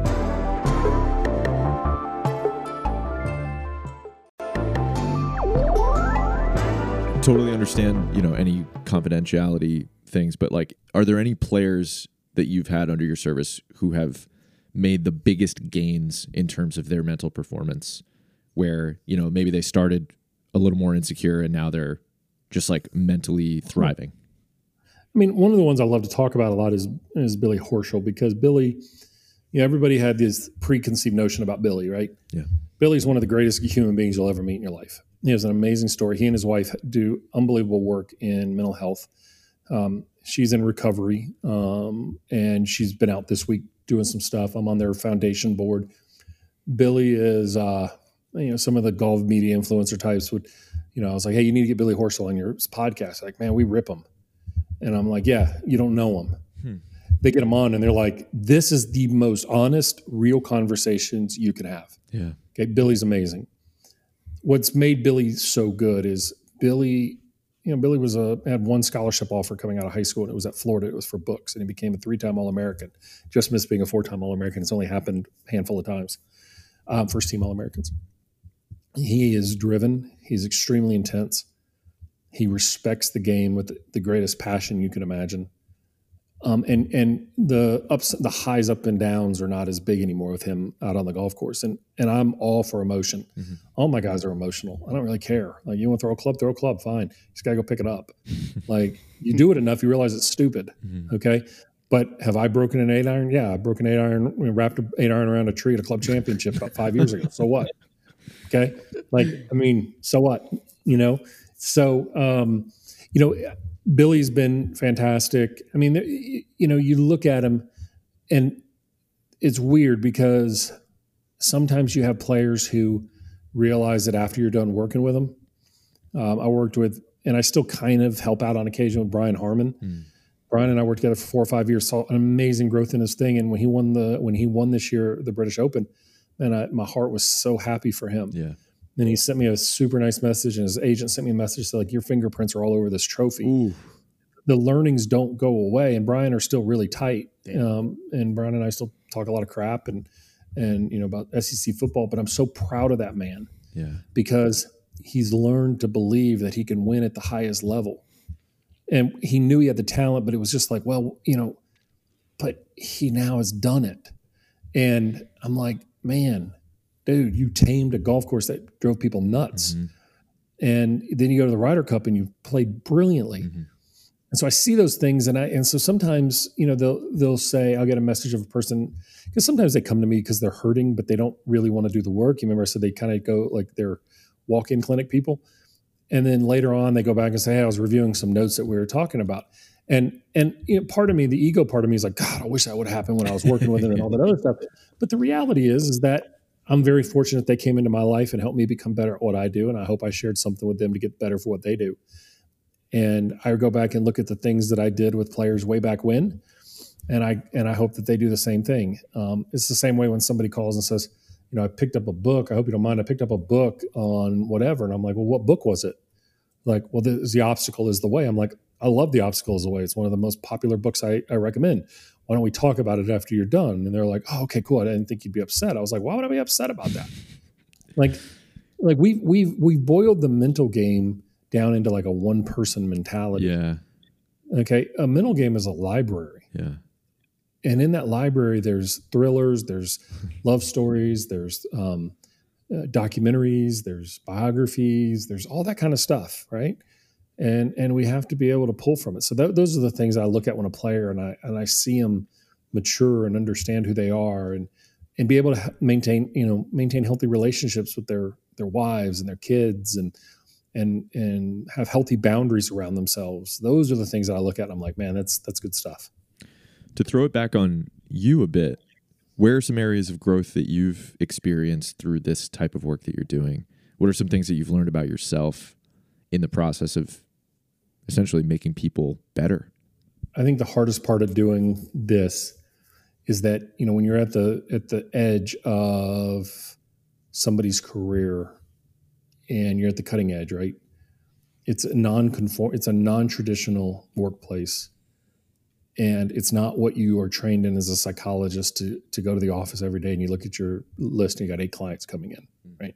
Totally understand, any confidentiality things, but like, are there any players that you've had under your service who have made the biggest gains in terms of their mental performance, where, maybe they started a little more insecure and now they're just like mentally thriving? I mean, one of the ones I love to talk about a lot is Billy Horschel, because Billy, everybody had this preconceived notion about Billy, right? Yeah. Billy's one of the greatest human beings you'll ever meet in your life. He has an amazing story. He and his wife do unbelievable work in mental health. She's in recovery, and she's been out this week doing some stuff. I'm on their foundation board. Billy is, some of the golf media influencer types would, I was like, hey, you need to get Billy Horschel on your podcast. Like, man, we rip him. And I'm like, yeah, you don't know him. They get him on and they're like, this is the most honest, real conversations you can have. Yeah. Okay. Billy's amazing. What's made Billy so good is Billy had one scholarship offer coming out of high school, and it was at Florida. It was for books, and he became a 3-time All-American. Just missed being a 4-time All-American. It's only happened a handful of times. First-team All-Americans. He is driven. He's extremely intense. He respects the game with the greatest passion you can imagine. And the highs up and downs are not as big anymore with him out on the golf course. And I'm all for emotion. Mm-hmm. All my guys are emotional. I don't really care. Like, you want to throw a club, fine. You just got to go pick it up. Like, you do it enough, you realize it's stupid. Mm-hmm. Okay. But have I broken an 8-iron? Yeah, I broke an 8-iron, wrapped an 8-iron around a tree at a club championship about 5 years ago. So what? Okay. Like, I mean, so what? So, Billy's been fantastic. I mean, you look at him and it's weird because sometimes you have players who realize that after you're done working with them. I worked with, and I still kind of help out on occasion with Brian Harman. Brian and I worked together for 4 or 5 years, saw an amazing growth in his thing. And when he won this year, the British Open, man, my heart was so happy for him. Yeah. Then he sent me a super nice message, and his agent sent me a message saying, like, your fingerprints are all over this trophy. Ooh. The learnings don't go away, and Brian are still really tight. And Brian and I still talk a lot of crap and about SEC football, but I'm so proud of that man. Yeah. Because he's learned to believe that he can win at the highest level. And he knew he had the talent, but it was just like, well, but he now has done it. And I'm like, man, dude, you tamed a golf course that drove people nuts. Mm-hmm. And then you go to the Ryder Cup and you played brilliantly. Mm-hmm. And so I see those things, and so sometimes, they'll say, I'll get a message of a person, because sometimes they come to me because they're hurting, but they don't really want to do the work. You remember I said they kind of go like they're walk-in clinic people. And then later on they go back and say, hey, I was reviewing some notes that we were talking about. And part of me, the ego part of me is like, God, I wish that would have happened when I was working with them and all that other stuff. But the reality is that I'm very fortunate they came into my life and helped me become better at what I do. And I hope I shared something with them to get better for what they do. And I go back and look at the things that I did with players way back when, and I hope that they do the same thing. It's the same way when somebody calls and says, I picked up a book. I hope you don't mind. I picked up a book on whatever. And I'm like, well, what book was it? Like, well, the Obstacle is the Way. I'm like, I love The Obstacle is the Way. It's one of the most popular books I recommend. Why don't we talk about it after you're done? And they're like, oh, okay, cool. I didn't think you'd be upset. I was like, why would I be upset about that? like we've boiled the mental game down into like a one-person mentality. Yeah. Okay. A mental game is a library. Yeah. And in that library, there's thrillers, there's love stories, there's documentaries, there's biographies, there's all that kind of stuff, right? And we have to be able to pull from it. So those are the things I look at when a player and I see them mature and understand who they are and be able to maintain healthy relationships with their wives and their kids and have healthy boundaries around themselves. Those are the things that I look at and I'm like, man, that's good stuff. To throw it back on you a bit, where are some areas of growth that you've experienced through this type of work that you're doing? What are some things that you've learned about yourself in the process of essentially making people better? I think the hardest part of doing this is that, when you're at the edge of somebody's career and you're at the cutting edge, right? It's a non-traditional workplace. And it's not what you are trained in as a psychologist to go to the office every day and you look at your list and you got 8 clients coming in, right?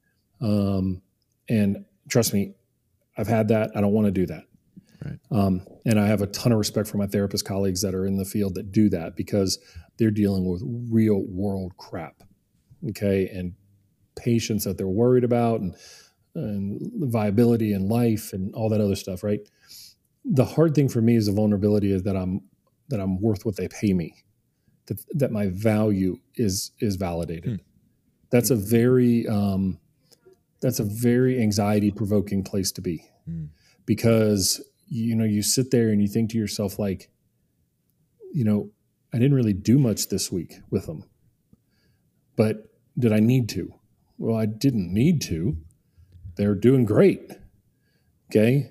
And trust me, I've had that. I don't want to do that. Right. And I have a ton of respect for my therapist colleagues that are in the field that do that because they're dealing with real world crap, okay? And patients that they're worried about and viability in life and all that other stuff, right? The hard thing for me is the vulnerability is that I'm worth what they pay me, that my value is validated. That's a very anxiety provoking place to be, because you sit there and you think to yourself like, I didn't really do much this week with them, but did I need to? Well, I didn't need to. They're doing great, okay.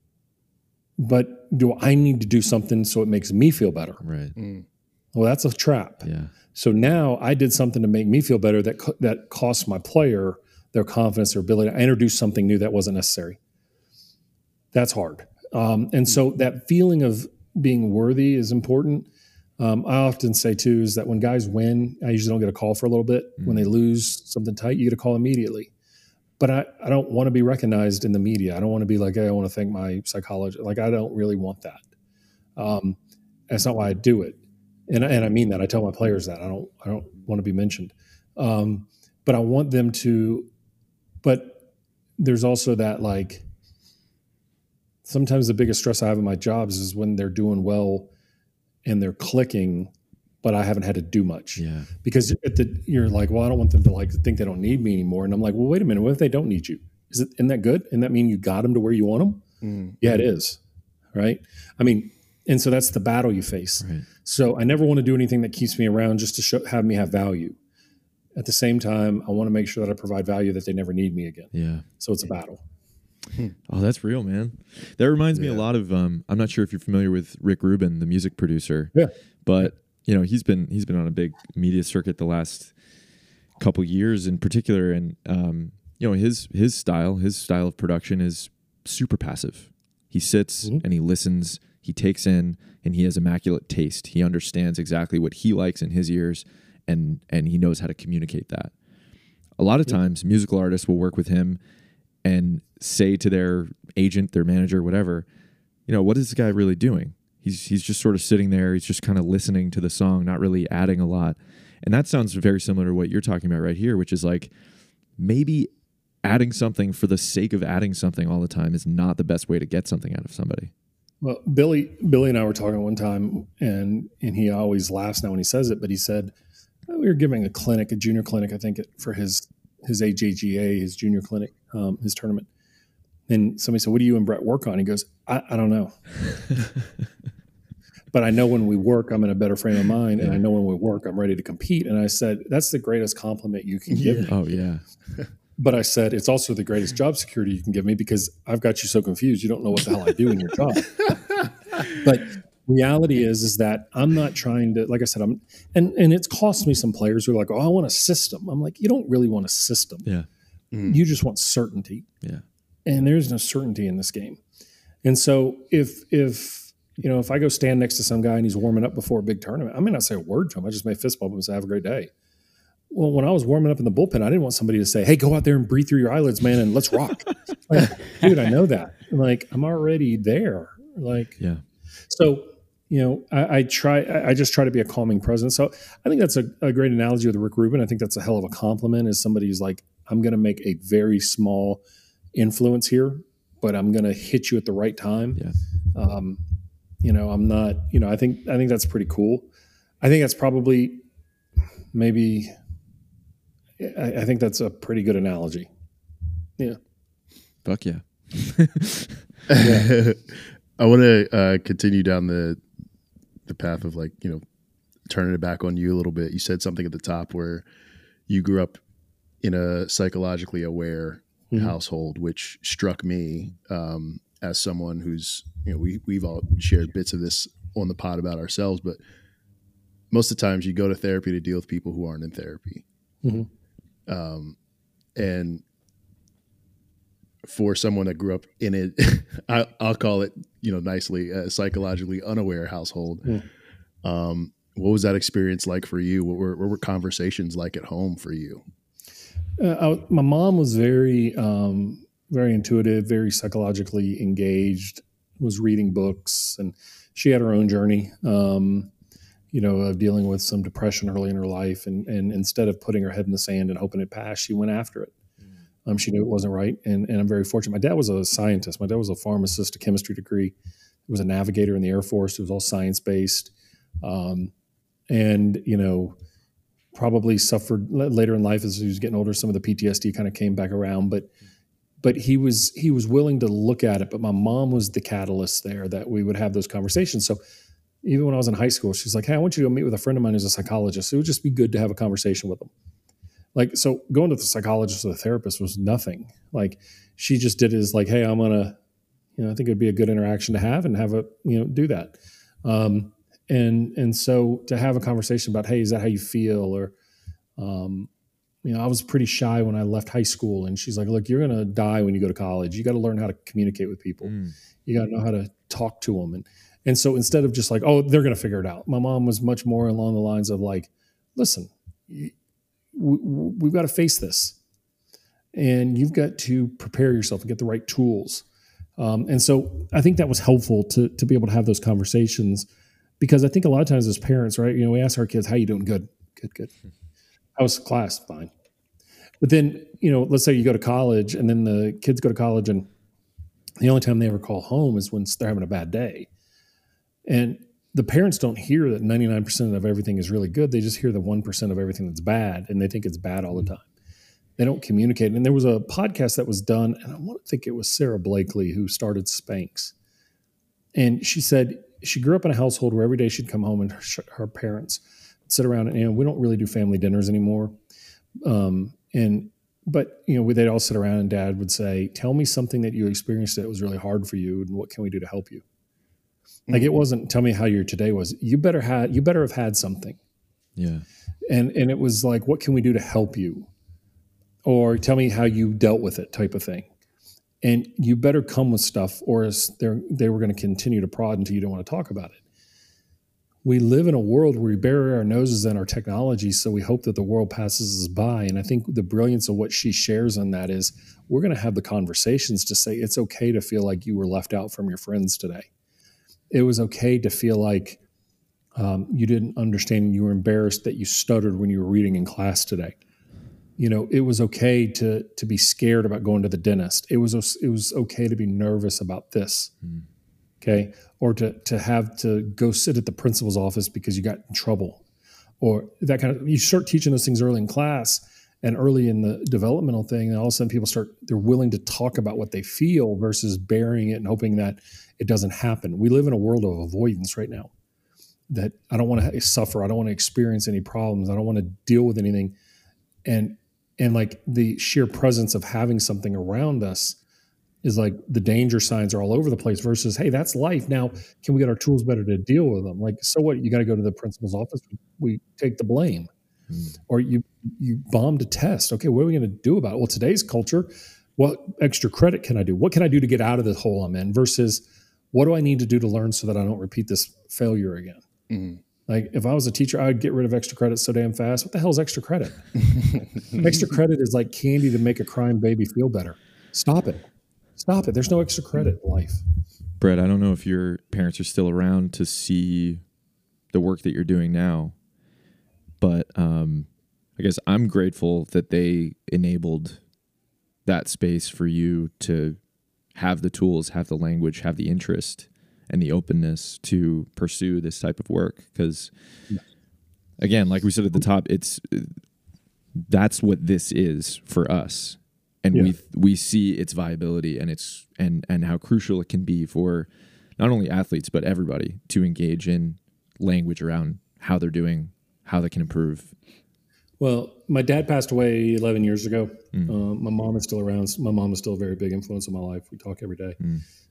But do I need to do something so it makes me feel better? Right. Well, that's a trap. Yeah. So now I did something to make me feel better that cost my player their confidence, their ability. I introduced something new that wasn't necessary. That's hard. And so that feeling of being worthy is important. I often say too, is that when guys win, I usually don't get a call for a little bit. When they lose something tight, you get a call immediately. But I don't want to be recognized in the media. I don't want to be like, hey, I want to thank my psychologist. Like, I don't really want that. That's not why I do it. And I mean that. I tell my players that. I don't want to be mentioned. But I want them to, but there's also that, like, sometimes the biggest stress I have in my jobs is when they're doing well and they're clicking, but I haven't had to do much. Yeah. Because you're like, well, I don't want them to like think they don't need me anymore. And I'm like, well, wait a minute. What if they don't need you? Isn't that good? Isn't that mean you got them to where you want them? Yeah, it is. Right. I mean, and so that's the battle you face. Right. So I never want to do anything that keeps me around just to have me have value. At the same time, I want to make sure that I provide value that they never need me again. Yeah. So it's a battle. Oh, that's real, man. That reminds me a lot of, I'm not sure if you're familiar with Rick Rubin, the music producer. Yeah. But he's been on a big media circuit the last couple years in particular, and his style of production is super passive. He sits and he listens, he takes in, and he has immaculate taste. He understands exactly what he likes in his ears, and he knows how to communicate that. A lot of times, musical artists will work with him and say to their agent, their manager, whatever, what is this guy really doing? He's just sort of sitting there. He's just kind of listening to the song, not really adding a lot. And that sounds very similar to what you're talking about right here, which is like maybe adding something for the sake of adding something all the time is not the best way to get something out of somebody. Well, Billy and I were talking one time, and he always laughs now when he says it, but he said, we were giving a junior clinic, I think, for his AJGA, his junior clinic, his tournament. And somebody said, what do you and Brett work on? He goes, I don't know. But I know when we work, I'm in a better frame of mind. And I know when we work, I'm ready to compete. And I said, that's the greatest compliment you can give me. Oh, yeah. But I said, it's also the greatest job security you can give me because I've got you so confused. You don't know what the hell I do in your job. But reality is that I'm not trying to, like I said, and it's cost me some players who are like, oh, I want a system. I'm like, you don't really want a system. Yeah. You just want certainty. Yeah. And there's no certainty in this game. And so if I go stand next to some guy and he's warming up before a big tournament, I may not say a word to him. I just may fist bump him and say, have a great day. Well, when I was warming up in the bullpen, I didn't want somebody to say, hey, go out there and breathe through your eyelids, man, and let's rock. Like, dude, I know that. Like, I'm already there. Like, yeah. So, I just try to be a calming presence. So I think that's a great analogy with Rick Rubin. I think that's a hell of a compliment, is somebody who's like, I'm going to make a very small influence here, but I'm going to hit you at the right time. Yeah. I'm not, I think that's pretty cool. I think that's probably maybe, I think that's a pretty good analogy. Yeah. Fuck yeah. I want to continue down the path of turning it back on you a little bit. You said something at the top where you grew up in a psychologically aware household, which struck me as someone who's, we've all shared bits of this on the pod about ourselves, but most of the times you go to therapy to deal with people who aren't in therapy. And for someone that grew up in it, I'll call it, nicely, a psychologically unaware household. What was that experience like for you? What were conversations like at home for you? My mom was very, very intuitive, very psychologically engaged, was reading books, and she had her own journey, of dealing with some depression early in her life. And instead of putting her head in the sand and hoping it passed, she went after it. She knew it wasn't right. And I'm very fortunate. My dad was a scientist. My dad was a pharmacist, a chemistry degree. He was a navigator in the Air Force. It was all science-based. Probably suffered later in life as he was getting older. Some of the PTSD kind of came back around, but he was willing to look at it. But my mom was the catalyst there that we would have those conversations. So even when I was in high school, she's like, "Hey, I want you to go meet with a friend of mine who's a psychologist. It would just be good to have a conversation with him." Like, so going to the psychologist or the therapist was nothing. Like, she just did it as like, "Hey, I'm gonna, I think it'd be a good interaction to have do that." And so to have a conversation about, "Hey, is that how you feel?" Or, I was pretty shy when I left high school, and she's like, "Look, you're going to die when you go to college. You got to learn how to communicate with people. You got to know how to talk to them." And so instead of just like, "Oh, they're going to figure it out," my mom was much more along the lines of like, "Listen, we've got to face this, and you've got to prepare yourself and get the right tools." And so I think that was helpful to be able to have those conversations. Because I think a lot of times as parents, right, we ask our kids, "How you doing?" "Good, good. How was class?" "Fine." But then, let's say you go to college, and then the kids go to college, and the only time they ever call home is when they're having a bad day. And the parents don't hear that 99% of everything is really good. They just hear the 1% of everything that's bad, and they think it's bad all the time. They don't communicate. And there was a podcast that was done, and I want to think it was Sarah Blakely who started Spanx. And she said, she grew up in a household where every day she'd come home and her parents would sit around and we don't really do family dinners anymore. But they'd all sit around and dad would say, "Tell me something that you experienced that was really hard for you and what can we do to help you?" Like, it wasn't, "Tell me how your today was." You better have had something. Yeah. And it was like, "What can we do to help you?" Or "Tell me how you dealt with it," type of thing. And you better come with stuff, or else they were going to continue to prod until you don't want to talk about it. We live in a world where we bury our noses in our technology, so we hope that the world passes us by. And I think the brilliance of what she shares on that is we're going to have the conversations to say it's okay to feel like you were left out from your friends today. It was okay to feel like you didn't understand and you were embarrassed that you stuttered when you were reading in class today. It was okay to be scared about going to the dentist. It was okay to be nervous about this. Okay. Or to have to go sit at the principal's office because you got in trouble, or that kind of, you start teaching those things early in class and early in the developmental thing. And all of a sudden people they're willing to talk about what they feel versus burying it and hoping that it doesn't happen. We live in a world of avoidance right now, that I don't want to suffer. I don't want to experience any problems. I don't want to deal with anything. And like the sheer presence of having something around us is like the danger signs are all over the place versus, "Hey, that's life. Now, can we get our tools better to deal with them?" Like, so what? You got to go to the principal's office. We take the blame. Or you bombed a test. Okay, what are we going to do about it? Well, today's culture, what extra credit can I do? What can I do to get out of this hole I'm in versus what do I need to do to learn so that I don't repeat this failure again? Like, if I was a teacher, I'd get rid of extra credit so damn fast. What the hell is extra credit? Extra credit is like candy to make a crying baby feel better. Stop it. There's no extra credit in life. Brett, I don't know if your parents are still around to see the work that you're doing now, but I guess I'm grateful that they enabled that space for you to have the tools, have the language, have the interest and the openness to pursue this type of work. Because again, like we said at the top, that's what this is for us. And we see its viability and how crucial it can be for not only athletes, but everybody to engage in language around how they're doing, how they can improve? Well, my dad passed away 11 years ago. My mom is still around. My mom is still a very big influence in my life. We talk every day.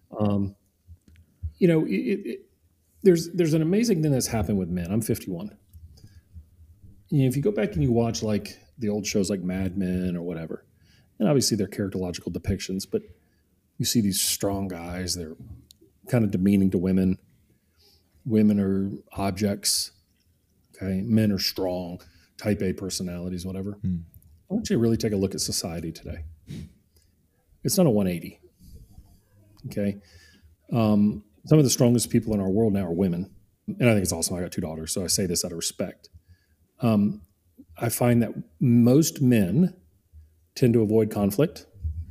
You know, there's an amazing thing that's happened with men. I'm 51. You know, if you go back and you watch like the old shows like Mad Men or whatever, and obviously they're characterological depictions, but you see these strong guys. They're kind of demeaning to women. Women are objects. Okay, men are strong. Type A personalities, whatever. I want you to really take a look at society today. It's not a 180. Okay. Some of the strongest people in our world now are women. And I think it's awesome. I got 2 daughters, so I say this out of respect. I find that most men tend to avoid conflict.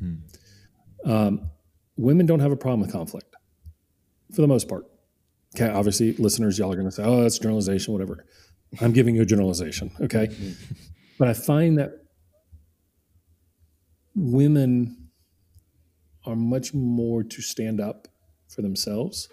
Women don't have a problem with conflict for the most part. Okay. Obviously, listeners, y'all are going to say, oh, that's generalization, whatever. I'm giving you a generalization, okay? But I find that women are much more to stand up for themselves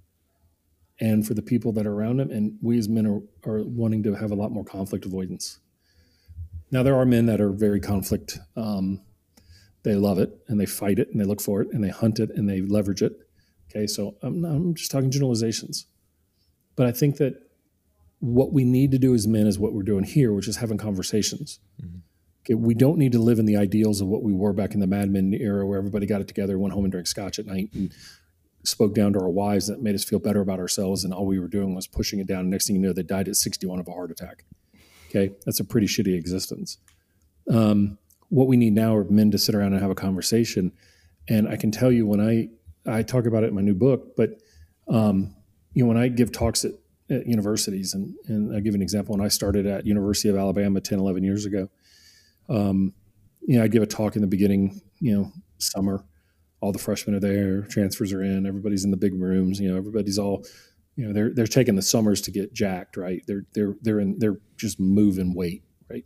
and for the people that are around them. And we as men are wanting to have a lot more conflict avoidance. Now, there are men that are very conflict. They love it and they fight it and they look for it and they hunt it and they leverage it. Okay, so I'm just talking generalizations. But I think that what we need to do as men is what we're doing here, which is having conversations. Okay, we don't need to live in the ideals of what we were back in the Mad Men era where everybody got it together, went home and drank scotch at night and spoke down to our wives that made us feel better about ourselves, and all we were doing was pushing it down. And next thing you know, they died at 61 of a heart attack. Okay, that's a pretty shitty existence. What we need now are men to sit around and have a conversation. And I can tell you when I talk about it in my new book, but you know, when I give talks at universities, and I give an example. When I started at University of Alabama 10, 11 years ago, you know, I give a talk in the beginning, you know, summer, all the freshmen are there, transfers are in, everybody's in the big rooms, you know, everybody's all, you know, they're taking the summers to get jacked, right? They're just moving weight, right?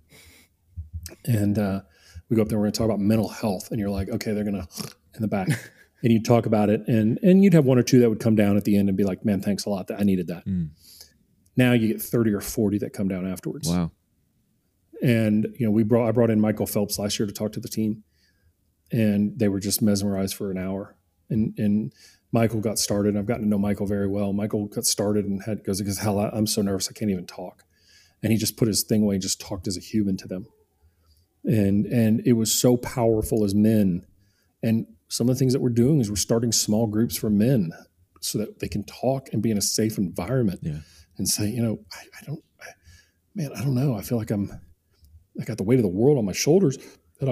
And we go up there, we're going to talk about mental health, and you're like, okay, they're going to in the back. And you'd talk about it, and you'd have 1 or 2 that would come down at the end and be like, man, thanks a lot. I needed that. Now you get 30 or 40 that come down afterwards. Wow. And, you know, I brought in Michael Phelps last year to talk to the team, and they were just mesmerized for an hour. And Michael got started. I've gotten to know Michael very well. Michael got started and goes, hell, I'm so nervous. I can't even talk. And he just put his thing away and just talked as a human to them. And it was so powerful as men. And some of the things that we're doing is we're starting small groups for men so that they can talk and be in a safe environment and say, you know, I don't know. I feel like I got the weight of the world on my shoulders. That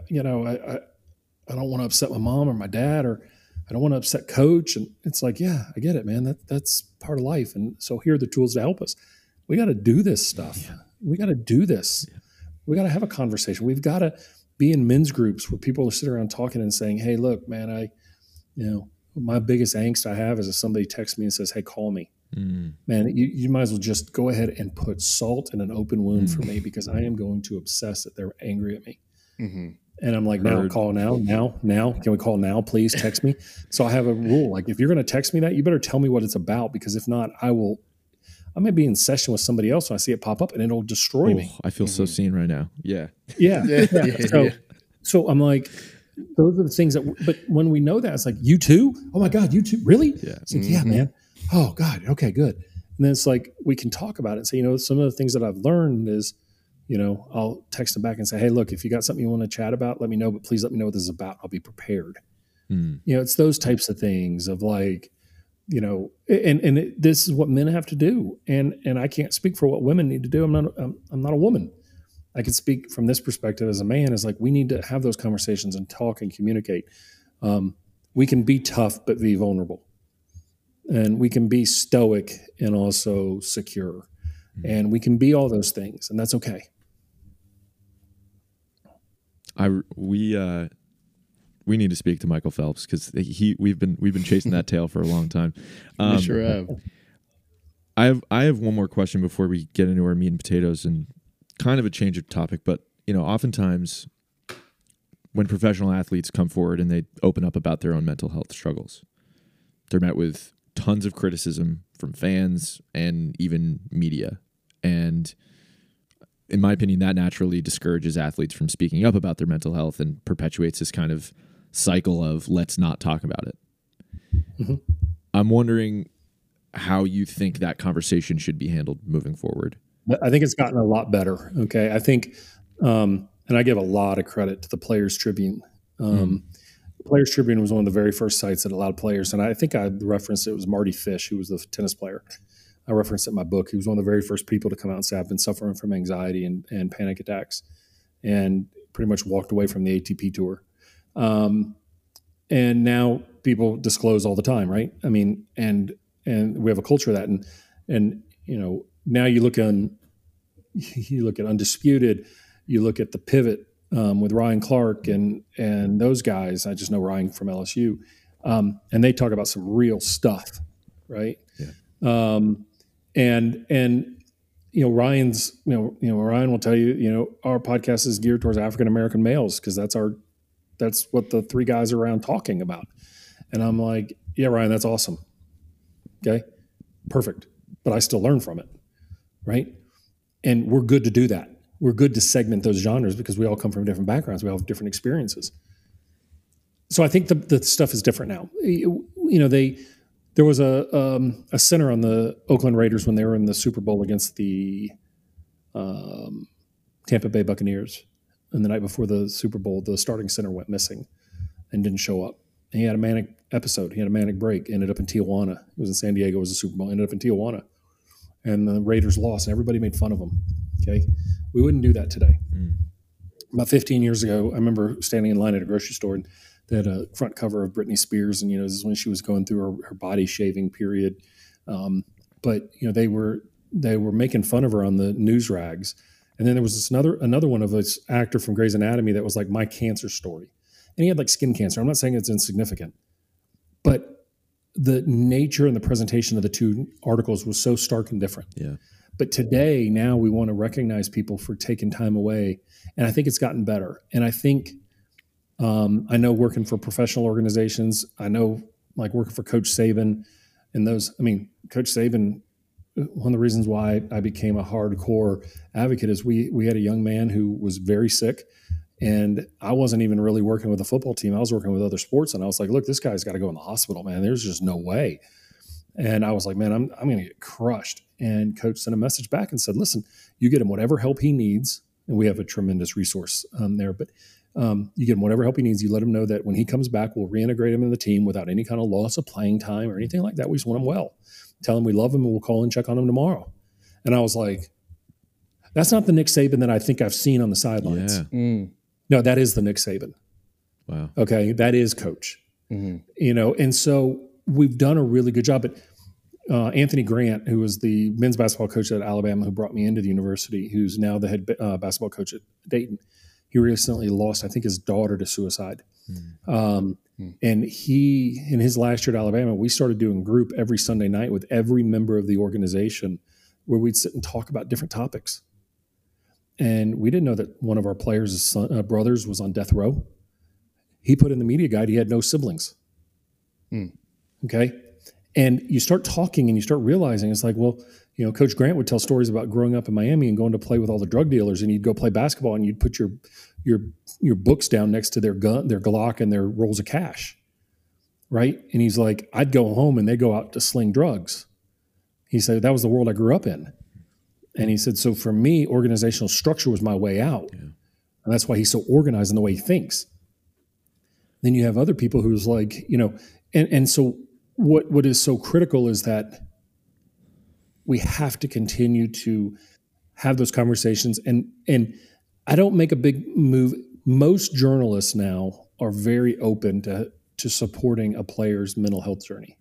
I don't want to upset my mom or my dad, or I don't want to upset coach. And it's like, yeah, I get it, man. That's part of life. And so here are the tools to help us. We got to do this stuff. Yeah. We got to do this. Yeah. We got to have a conversation. We've got to be in men's groups where people are sitting around talking and saying, hey, look, man, my biggest angst I have is if somebody texts me and says, hey, call me. Man, you might as well just go ahead and put salt in an open wound for me, because I am going to obsess that they're angry at me. And I'm like, now, call now. Can we call now? Please text me. So I have a rule. Like, if you're going to text me that, you better tell me what it's about, because if not, I may be in session with somebody else when I see it pop up and it'll destroy me. I feel so seen right now. Yeah. So I'm like, those are the things but when we know that, it's like, you too? Oh my God, you too? Really? Yeah. It's like, yeah, man. Oh God. Okay, good. And then it's like, we can talk about it and say, you know, some of the things that I've learned is, you know, I'll text them back and say, hey, look, if you got something you want to chat about, let me know, but please let me know what this is about. I'll be prepared. You know, it's those types of things of like, you know, this is what men have to do. And I can't speak for what women need to do. I'm not a woman. I can speak from this perspective as a man, is like, we need to have those conversations and talk and communicate. We can be tough, but be vulnerable. And we can be stoic and also secure. And we can be all those things, and that's okay. We need to speak to Michael Phelps, because we've been chasing that tail for a long time. We sure have. I have one more question before we get into our meat and potatoes, and kind of a change of topic. But you know, oftentimes when professional athletes come forward and they open up about their own mental health struggles, they're met with tons of criticism from fans and even media And in my opinion, that naturally discourages athletes from speaking up about their mental health and perpetuates this kind of cycle of let's not talk about it. Mm-hmm. I'm wondering how you think that conversation should be handled moving forward. I think it's gotten a lot better. Okay. I think, and I give a lot of credit to the Players Tribune. Players Tribune was one of the very first sites that allowed players, and I think I referenced it was Marty Fish, who was the tennis player. I referenced it in my book. He was one of the very first people to come out and say, I've been suffering from anxiety and panic attacks, and pretty much walked away from the ATP tour. And now people disclose all the time, right? I mean, and we have a culture of that. And you know, now you look at Undisputed, you look at the Pivot with Ryan Clark and those guys. I just know Ryan from LSU, and they talk about some real stuff, right? Yeah. And you know, Ryan will tell you, you know, our podcast is geared towards African American males because that's what the three guys are around talking about. And I'm like, yeah, Ryan, that's awesome. Okay, perfect. But I still learn from it, right? And we're good to do that. We're good to segment those genres because we all come from different backgrounds. We all have different experiences. So I think the stuff is different now. You know, there was a center on the Oakland Raiders when they were in the Super Bowl against the Tampa Bay Buccaneers. And the night before the Super Bowl, the starting center went missing and didn't show up. And he had a manic episode. He had a manic break. Ended up in Tijuana. It was in San Diego. It was a Super Bowl. Ended up in Tijuana. And the Raiders lost, and everybody made fun of him. Okay? We wouldn't do that today. About 15 years ago, I remember standing in line at a grocery store, and they had a front cover of Britney Spears, and, you know, this is when she was going through her body shaving period. But, you know, they were making fun of her on the news rags. And then there was this another one of this actor from Grey's Anatomy that was like my cancer story. And he had like skin cancer. I'm not saying it's insignificant, but the nature and the presentation of the two articles was so stark and different. Yeah. But today, now we want to recognize people for taking time away. And I think it's gotten better. And I think, I know working for professional organizations, I know like working for Coach Saban and those, I mean, Coach Saban, one of the reasons why I became a hardcore advocate is we had a young man who was very sick, and I wasn't even really working with the football team. I was working with other sports, and I was like, look, this guy's got to go in the hospital, man. There's just no way. And I was like, man, I'm going to get crushed. And Coach sent a message back and said, listen, you get him whatever help he needs. And we have a tremendous resource there, but you get him whatever help he needs. You let him know that when he comes back, we'll reintegrate him in the team without any kind of loss of playing time or anything like that. We just want him well. Tell him we love him, and we'll call and check on him tomorrow. And I was like, that's not the Nick Saban that I think I've seen on the sidelines. Yeah. No, that is the Nick Saban. Wow. Okay, that is Coach. You know, and so we've done a really good job. But Anthony Grant, who was the men's basketball coach at Alabama, who brought me into the university, who's now the head basketball coach at Dayton, he recently lost, I think, his daughter to suicide. And he, in his last year at Alabama, we started doing group every Sunday night with every member of the organization where we'd sit and talk about different topics. And we didn't know that one of our players' brothers was on death row. He put in the media guide he had no siblings. Okay? And you start talking and you start realizing it's like, well, you know, Coach Grant would tell stories about growing up in Miami and going to play with all the drug dealers, and you'd go play basketball and you'd put your books down next to their gun, their Glock, and their rolls of cash, right? And he's like, I'd go home and they go out to sling drugs. He said, that was the world I grew up in. And he said, so for me, organizational structure was my way out. Yeah. And that's why he's so organized in the way he thinks. Then you have other people who's like, you know, and so what is so critical is that we have to continue to have those conversations. And I don't make a big move. Most journalists now are very open to supporting a player's mental health journey.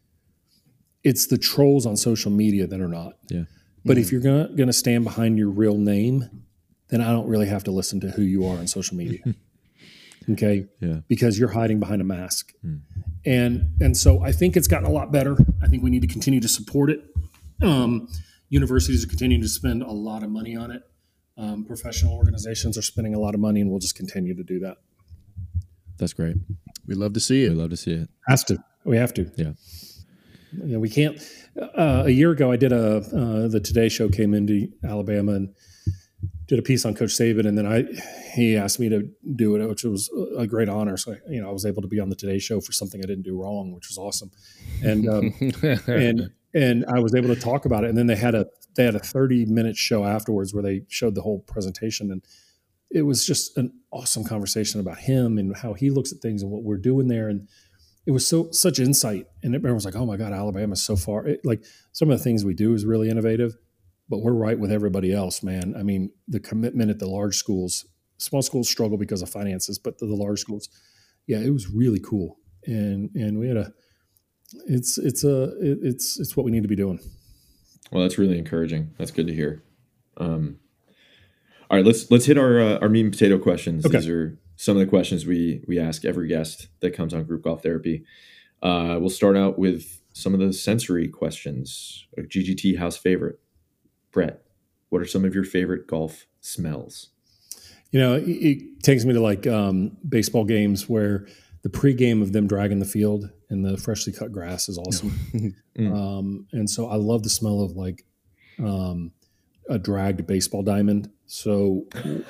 It's the trolls on social media that are not. Yeah. But if you're going to stand behind your real name, then I don't really have to listen to who you are on social media. Okay? Yeah. Because you're hiding behind a mask. And so I think it's gotten a lot better. I think we need to continue to support it. Universities are continuing to spend a lot of money on it. Professional organizations are spending a lot of money, and we'll just continue to do that. That's great. We love to see it. We love to see it. We have to. Yeah. You know, we can't. A year ago, I did the Today Show came into Alabama and did a piece on Coach Saban, and then he asked me to do it, which was a great honor. So I was able to be on the Today Show for something I didn't do wrong, which was awesome. And and I was able to talk about it. And then they had a 30-minute show afterwards where they showed the whole presentation, and it was just an awesome conversation about him and how he looks at things and what we're doing there. And it was such insight. And everyone was like, "Oh my God, Alabama's so far." Like some of the things we do is really innovative, but we're right with everybody else, man. I mean, the commitment at the large schools, small schools struggle because of finances, but the large schools, yeah, it was really cool. And we had it's what we need to be doing. Well, that's really encouraging. That's good to hear. All right, let's hit our meat and potato questions. Okay. These are some of the questions we ask every guest that comes on Group Golf Therapy. We'll start out with some of the sensory questions. A GGT house favorite. Brett, what are some of your favorite golf smells? You know, it takes me to like baseball games where the pregame of them dragging the field and the freshly cut grass is awesome. And so I love the smell of like a dragged baseball diamond. So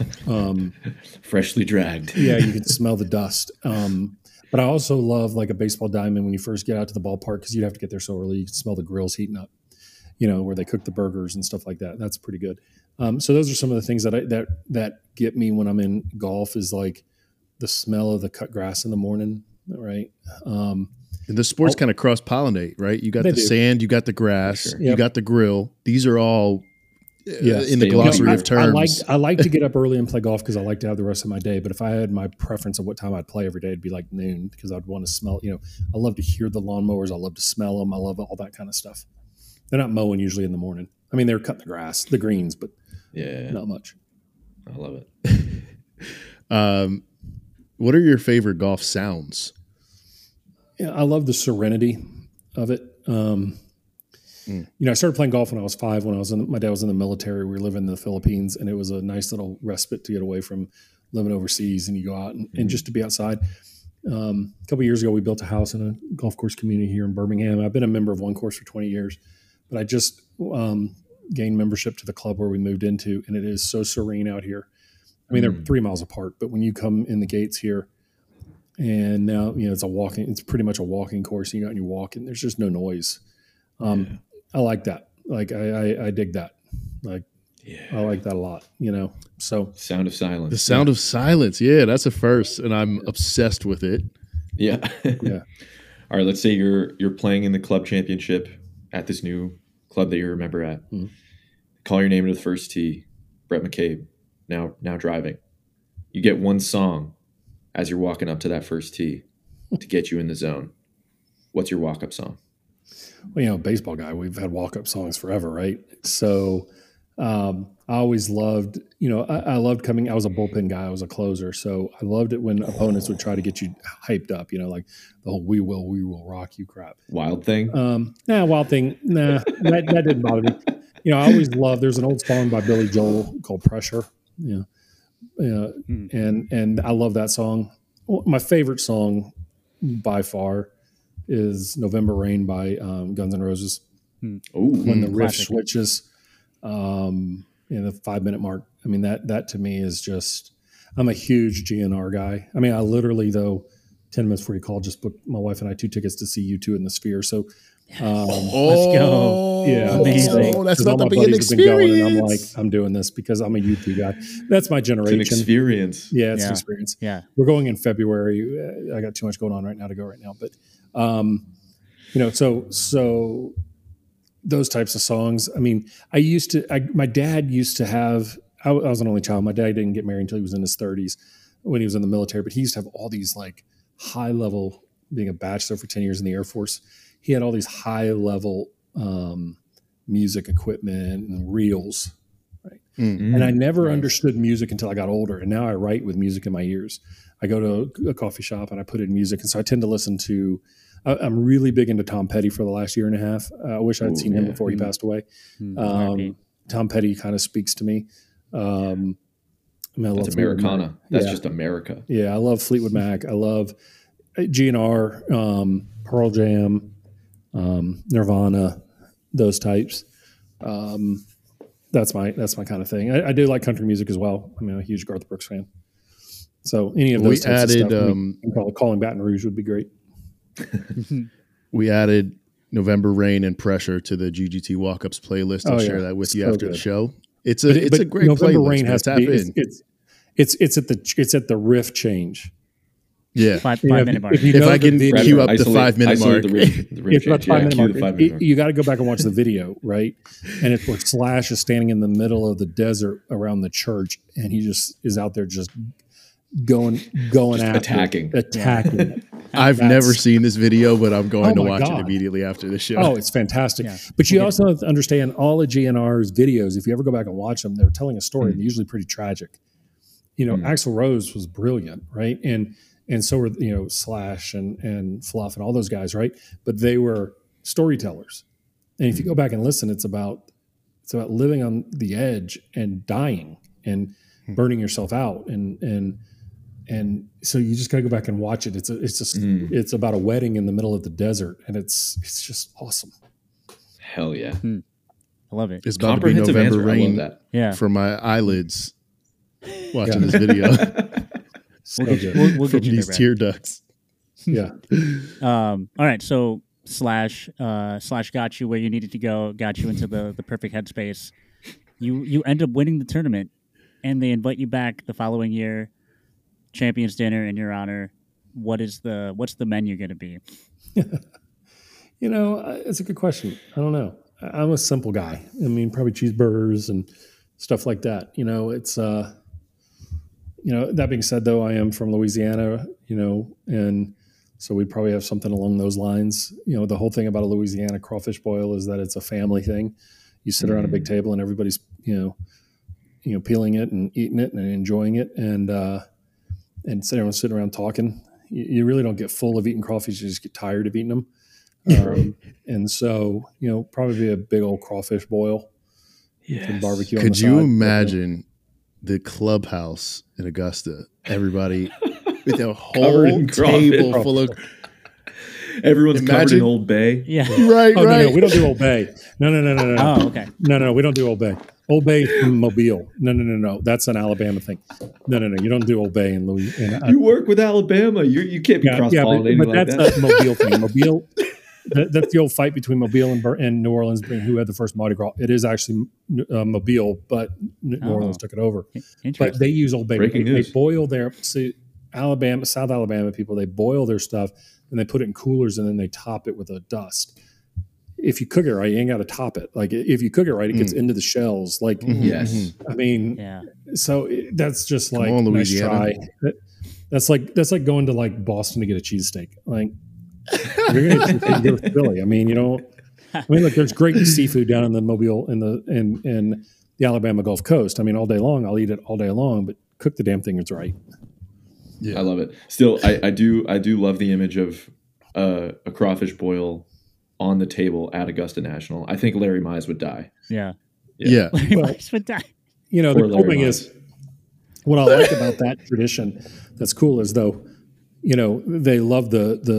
freshly dragged. Yeah, you can smell the dust. But I also love like a baseball diamond when you first get out to the ballpark, because you'd have to get there so early. You can smell the grills heating up, you know, where they cook the burgers and stuff like that. That's pretty good. So those are some of the things that get me when I'm in golf, is like the smell of the cut grass in the morning, right? And the sports kind of cross pollinate, right? You got the do. sand, you got the grass, Sure. you Yep. got the grill. These are all Yes. in the glossary of terms. I like to get up early and play golf because I like to have the rest of my day. But if I had my preference of what time I'd play every day, it'd be like noon, because I'd want to smell. You know, I love to hear the lawnmowers. I love to smell them. I love all that kind of stuff. They're not mowing usually in the morning. I mean, they're cutting the grass, the greens, but Yeah, not much. I love it. What are your favorite golf sounds? Yeah, I love the serenity of it. You know, I started playing golf when I was 5. My dad was in the military. We were living in the Philippines, and it was a nice little respite to get away from living overseas, and you go out and just to be outside. A couple of years ago, we built a house in a golf course community here in Birmingham. I've been a member of one course for 20 years, but I just gained membership to the club where we moved into, and it is so serene out here. I mean, they're 3 miles apart, but when you come in the gates here, and now, you know, it's pretty much a walking course. You go out and you walk, and there's just no noise. I like that. Like I dig that. Like, I like that a lot, you know? So Sound of silence. The sound of silence. Yeah, that's a first, and I'm obsessed with it. Yeah. yeah. All right, let's say you're playing in the club championship at this new club that you're a member at. Call your name to the first tee. Brett McCabe, now driving. You get one song as you're walking up to that first tee to get you in the zone. What's your walk-up song? Well, you know, baseball guy, we've had walk-up songs forever, right? So I always loved, you know, I loved I was a bullpen guy. I was a closer. So I loved it when opponents would try to get you hyped up, you know, like the whole we will rock you crap. Wild Thing? Wild Thing. Nah, that didn't bother me. You know, I always loved, there's an old song by Billy Joel called Pressure. And I love that song. Well, my favorite song by far is November Rain by Guns N' Roses. When the riff switches in the 5-minute mark. I mean, that to me is just, I'm a huge GNR guy. I mean, I literally, though, 10 minutes before you called, just booked my wife and I 2 tickets to see U2 in the Sphere. So Let's go. yeah, Amazing. Oh, that's 'cause not all the my big buddies have been going, and I'm like, experience. I'm doing this because I'm a U2 guy. That's my It's an generation. experience. Yeah, it's Yeah. an experience. Yeah. We're going in February. I got too much going on right now to go right now, but you know, so those types of songs. I mean, my dad used to have. I was an only child. My dad didn't get married until he was in his 30s when he was in the military. But he used to have all these like high level. Being a bachelor for 10 years in the Air Force, he had all these high level music equipment and reels. Right. And I never understood music until I got older. And now I write with music in my ears. I go to a coffee shop and I put in music. And so I tend to listen to, I'm really big into Tom Petty for the last year and a half. I wish I'd seen him before he passed away. Tom Petty kind of speaks to me. I mean, I That's love Fleetwood Americana. Mac. That's Yeah. just America. Yeah, I love Fleetwood Mac. I love GNR, Pearl Jam, Nirvana, those types. That's my kind of thing. I do like country music as well. I mean, I'm a huge Garth Brooks fan. So any of those types of stuff, calling Baton Rouge would be great. We added November Rain and Pressure to the GGT Walk-Ups playlist. I'll share that with you after the show. It's a great November playlist. Rain has to be, it's at the riff change. Yeah. Five minute mark. If I can queue up the 5 minute mark. It's about 5 minute mark. You got to go back and watch the video, right? And it's where Slash is standing in the middle of the desert around the church, and he just is out there just going after attacking. It. I've never seen this video, but I'm going to watch it immediately after the show. Oh, it's fantastic. Yeah. But you also have to understand all of GNR's videos, if you ever go back and watch them, they're telling a story, and they're usually pretty tragic. You know, Axl Rose was brilliant, right? And so were, you know, Slash and Fluff and all those guys, right? But they were storytellers. And if you go back and listen, it's about living on the edge and dying and burning yourself out. And so you just gotta go back and watch it. It's about a wedding in the middle of the desert, and it's just awesome. Hell yeah. I love it. It's about to be November Rain for my eyelids watching this video. We'll get you these there, tear ducts. Yeah. All right. So Slash got you where you needed to go, got you into the perfect headspace. You end up winning the tournament, and they invite you back the following year, Champions Dinner in your honor. What's the menu going to be? You know, it's a good question. I don't know. I'm a simple guy. I mean, probably cheeseburgers and stuff like that. You know, it's you know, that being said, though, I am from Louisiana, you know, and so we'd probably have something along those lines. You know, the whole thing about a Louisiana crawfish boil is that it's a family thing. You sit around a big table and everybody's, you know, peeling it and eating it and enjoying it, and everyone's sitting around talking. You really don't get full of eating crawfish; you just get tired of eating them. And so, you know, probably a big old crawfish boil. Yes. Barbecue. Could you imagine the clubhouse in Augusta? Everybody with a whole table full of. Everyone's covered in Old Bay. Yeah. Right. No, we don't do Old Bay. No. Oh, okay. No, we don't do Old Bay. Old Bay from Mobile. No. That's an Alabama thing. No. You don't do Old Bay in Louisiana. You work with Alabama. You can't be cross-pollinating but like that's that. a Mobile thing. Mobile. That's the old fight between Mobile and New Orleans, who had the first Mardi Gras. It is actually Mobile, but New Orleans took it over. But they use Old Bay. They boil their South Alabama people. They boil their stuff and they put it in coolers, and then they top it with a dust. If you cook it right, you ain't got to top it. Like if you cook it right, it gets into the shells. Like yes, I mean, so that's just like on, nice try. That's like going to like Boston to get a cheesesteak. Like you're going to go with Philly. I mean, you know, look, there's great seafood down in the Mobile in the Alabama Gulf Coast. I mean, all day long, I'll eat it all day long. But cook the damn thing it's right. Yeah. I love it. Still, I do love the image of a crawfish boil on the table at Augusta National. I think Larry Mize would die. Yeah. Larry Mize would die. You know, the cool thing is, what I like about that tradition that's cool is, though, you know, they love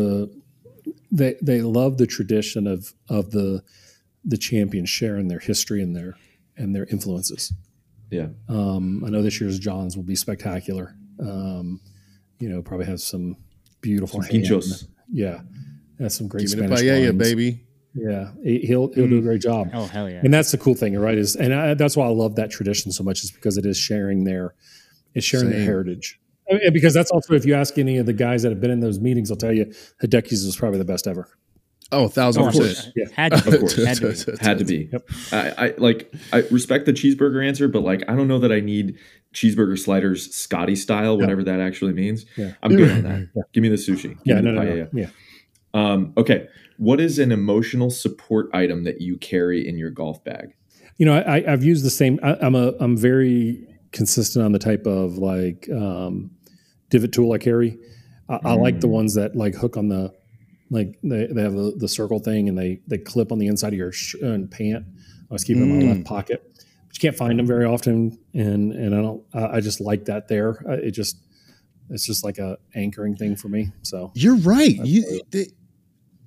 they love the tradition of the champions sharing their history and their influences. Yeah. I know this year's John's will be spectacular. You know, probably have some beautiful pinchos. Yeah. That's some great Give me Spanish the paella, wines. Baby. Yeah, he'll do a great job. Oh, hell yeah. And that's the cool thing, right? That's why I love that tradition so much, is because it is sharing their heritage. And because that's also, if you ask any of the guys that have been in those meetings, they'll tell you Hideki's was probably the best ever. Oh, 1,000%. Yeah. Had to be. Of course. Had to be. Yep. I respect the cheeseburger answer, but like, I don't know that I need cheeseburger sliders Scotty style, whatever that actually means. Yeah. I'm good on that. Yeah. Give me the sushi. Yeah, no. Yeah. Okay. What is an emotional support item that you carry in your golf bag? You know, I've used the same. I'm very consistent on the type of like divot tool I carry. I like the ones that like hook on the, like they have the circle thing and they clip on the inside of your pant. I always keep them in my left pocket. But you can't find them very often, and I just like that there. It's just like a anchoring thing for me. So you're right.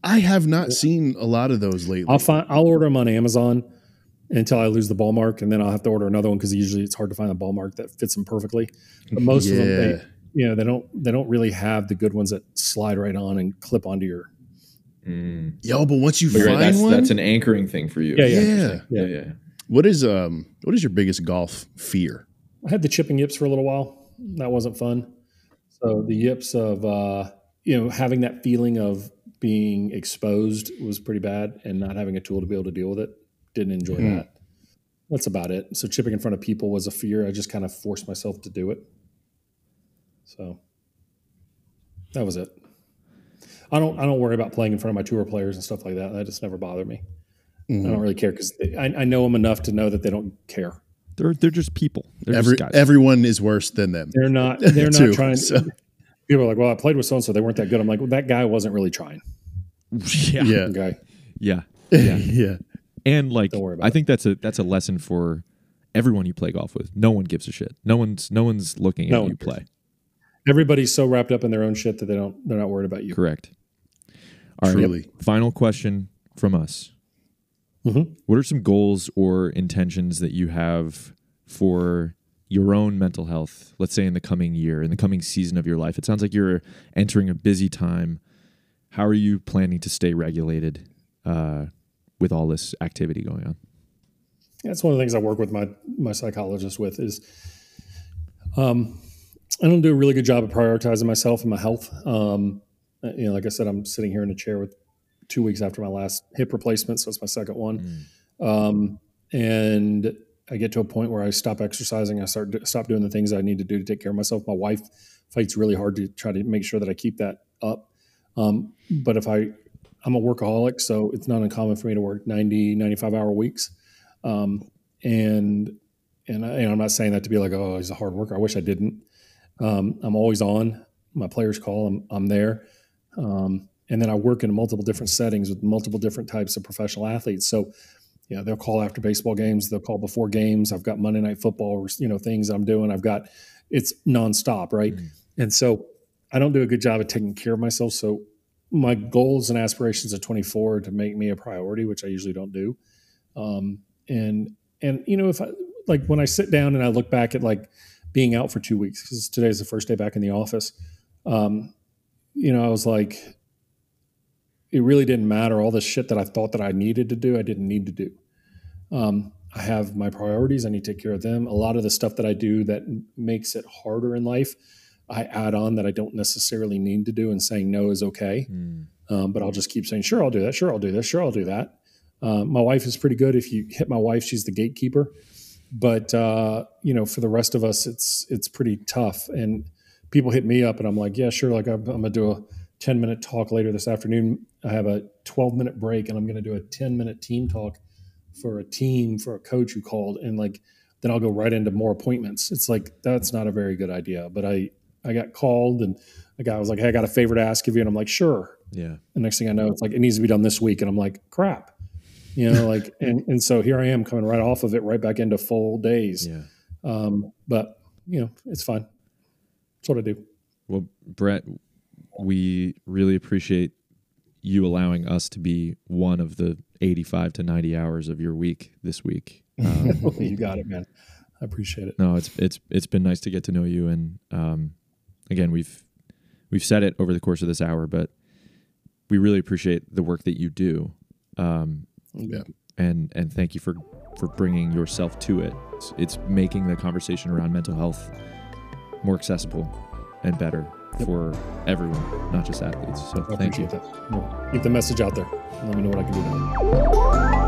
I have not seen a lot of those lately. I'll order them on Amazon until I lose the ball mark, and then I'll have to order another one because usually it's hard to find a ball mark that fits them perfectly. But most of them, they don't really have the good ones that slide right on and clip onto your. Yo, but once you find one, that's an anchoring thing for you. Yeah. What is your biggest golf fear? I had the chipping yips for a little while. That wasn't fun. So the yips of having that feeling of being exposed was pretty bad, and not having a tool to be able to deal with it. Didn't enjoy that. That's about it. So chipping in front of people was a fear. I just kind of forced myself to do it. So that was it. I don't worry about playing in front of my tour players and stuff like that. That just never bothered me. I don't really care because I know them enough to know that they don't care. They're just people. Just guys. Everyone is worse than them. They're not trying. So. People are like, well, I played with so and so. They weren't that good. I'm like, well, that guy wasn't really trying. Yeah. Okay. Yeah. And like, I think that's a lesson for everyone you play golf with. No one gives a shit. No one's looking at you play. Everybody's so wrapped up in their own shit that they're not worried about you. Correct. All right. Truly. Final question from us. Mm-hmm. What are some goals or intentions that you have for your own mental health, let's say in the coming year, in the coming season of your life? It sounds like you're entering a busy time. How are you planning to stay regulated with all this activity going on? That's one of the things I work with my psychologist with is I don't do a really good job of prioritizing myself and my health. Like I said, I'm sitting here in a chair with 2 weeks after my last hip replacement, so it's my second one. And I get to a point where I stop exercising. I stop doing the things I need to do to take care of myself. My wife fights really hard to try to make sure that I keep that up. But I'm a workaholic, so it's not uncommon for me to work 90, 95-hour weeks. And I'm not saying that to be like, oh, he's a hard worker. I wish I didn't. I'm always on. My players call, I'm there. And then I work in multiple different settings with multiple different types of professional athletes. So, they'll call after baseball games. They'll call before games. I've got Monday Night Football, things I'm doing. It's nonstop, right? And so I don't do a good job of taking care of myself. So my goals and aspirations at 24 are to make me a priority, which I usually don't do. If I, like when I sit down and I look back at like being out for 2 weeks, because today is the first day back in the office, I was like, it really didn't matter. All the shit that I thought that I needed to do, I didn't need to do. I have my priorities. I need to take care of them. A lot of the stuff that I do that makes it harder in life, I add on that I don't necessarily need to do, and saying no is okay. But I'll just keep saying, sure, I'll do that. Sure, I'll do this. Sure, I'll do that. My wife is pretty good. If you hit my wife, she's the gatekeeper. But, for the rest of us, it's pretty tough. And people hit me up and I'm like, yeah, sure. Like I'm going to do a 10-minute talk later this afternoon. I have a 12-minute break and I'm going to do a 10-minute team talk for a coach who called, and like, then I'll go right into more appointments. It's like, that's not a very good idea. But I got called and the guy was like, hey, I got a favor to ask of you. And I'm like, sure. Yeah. The next thing I know, it's like, it needs to be done this week. And I'm like, crap, and so here I am coming right off of it, right back into full days. Yeah. But it's fine. That's what I do. Well, Brett, we really appreciate you allowing us to be one of the 85 to 90 hours of your week this week. You got it, man. I appreciate it. No, it's been nice to get to know you. And again, we've said it over the course of this hour, but we really appreciate the work that you do. Yeah. And thank you for bringing yourself to it. It's making the conversation around mental health more accessible and better for everyone, not just athletes. So thank you. That. Keep the message out there. Let me know what I can do now.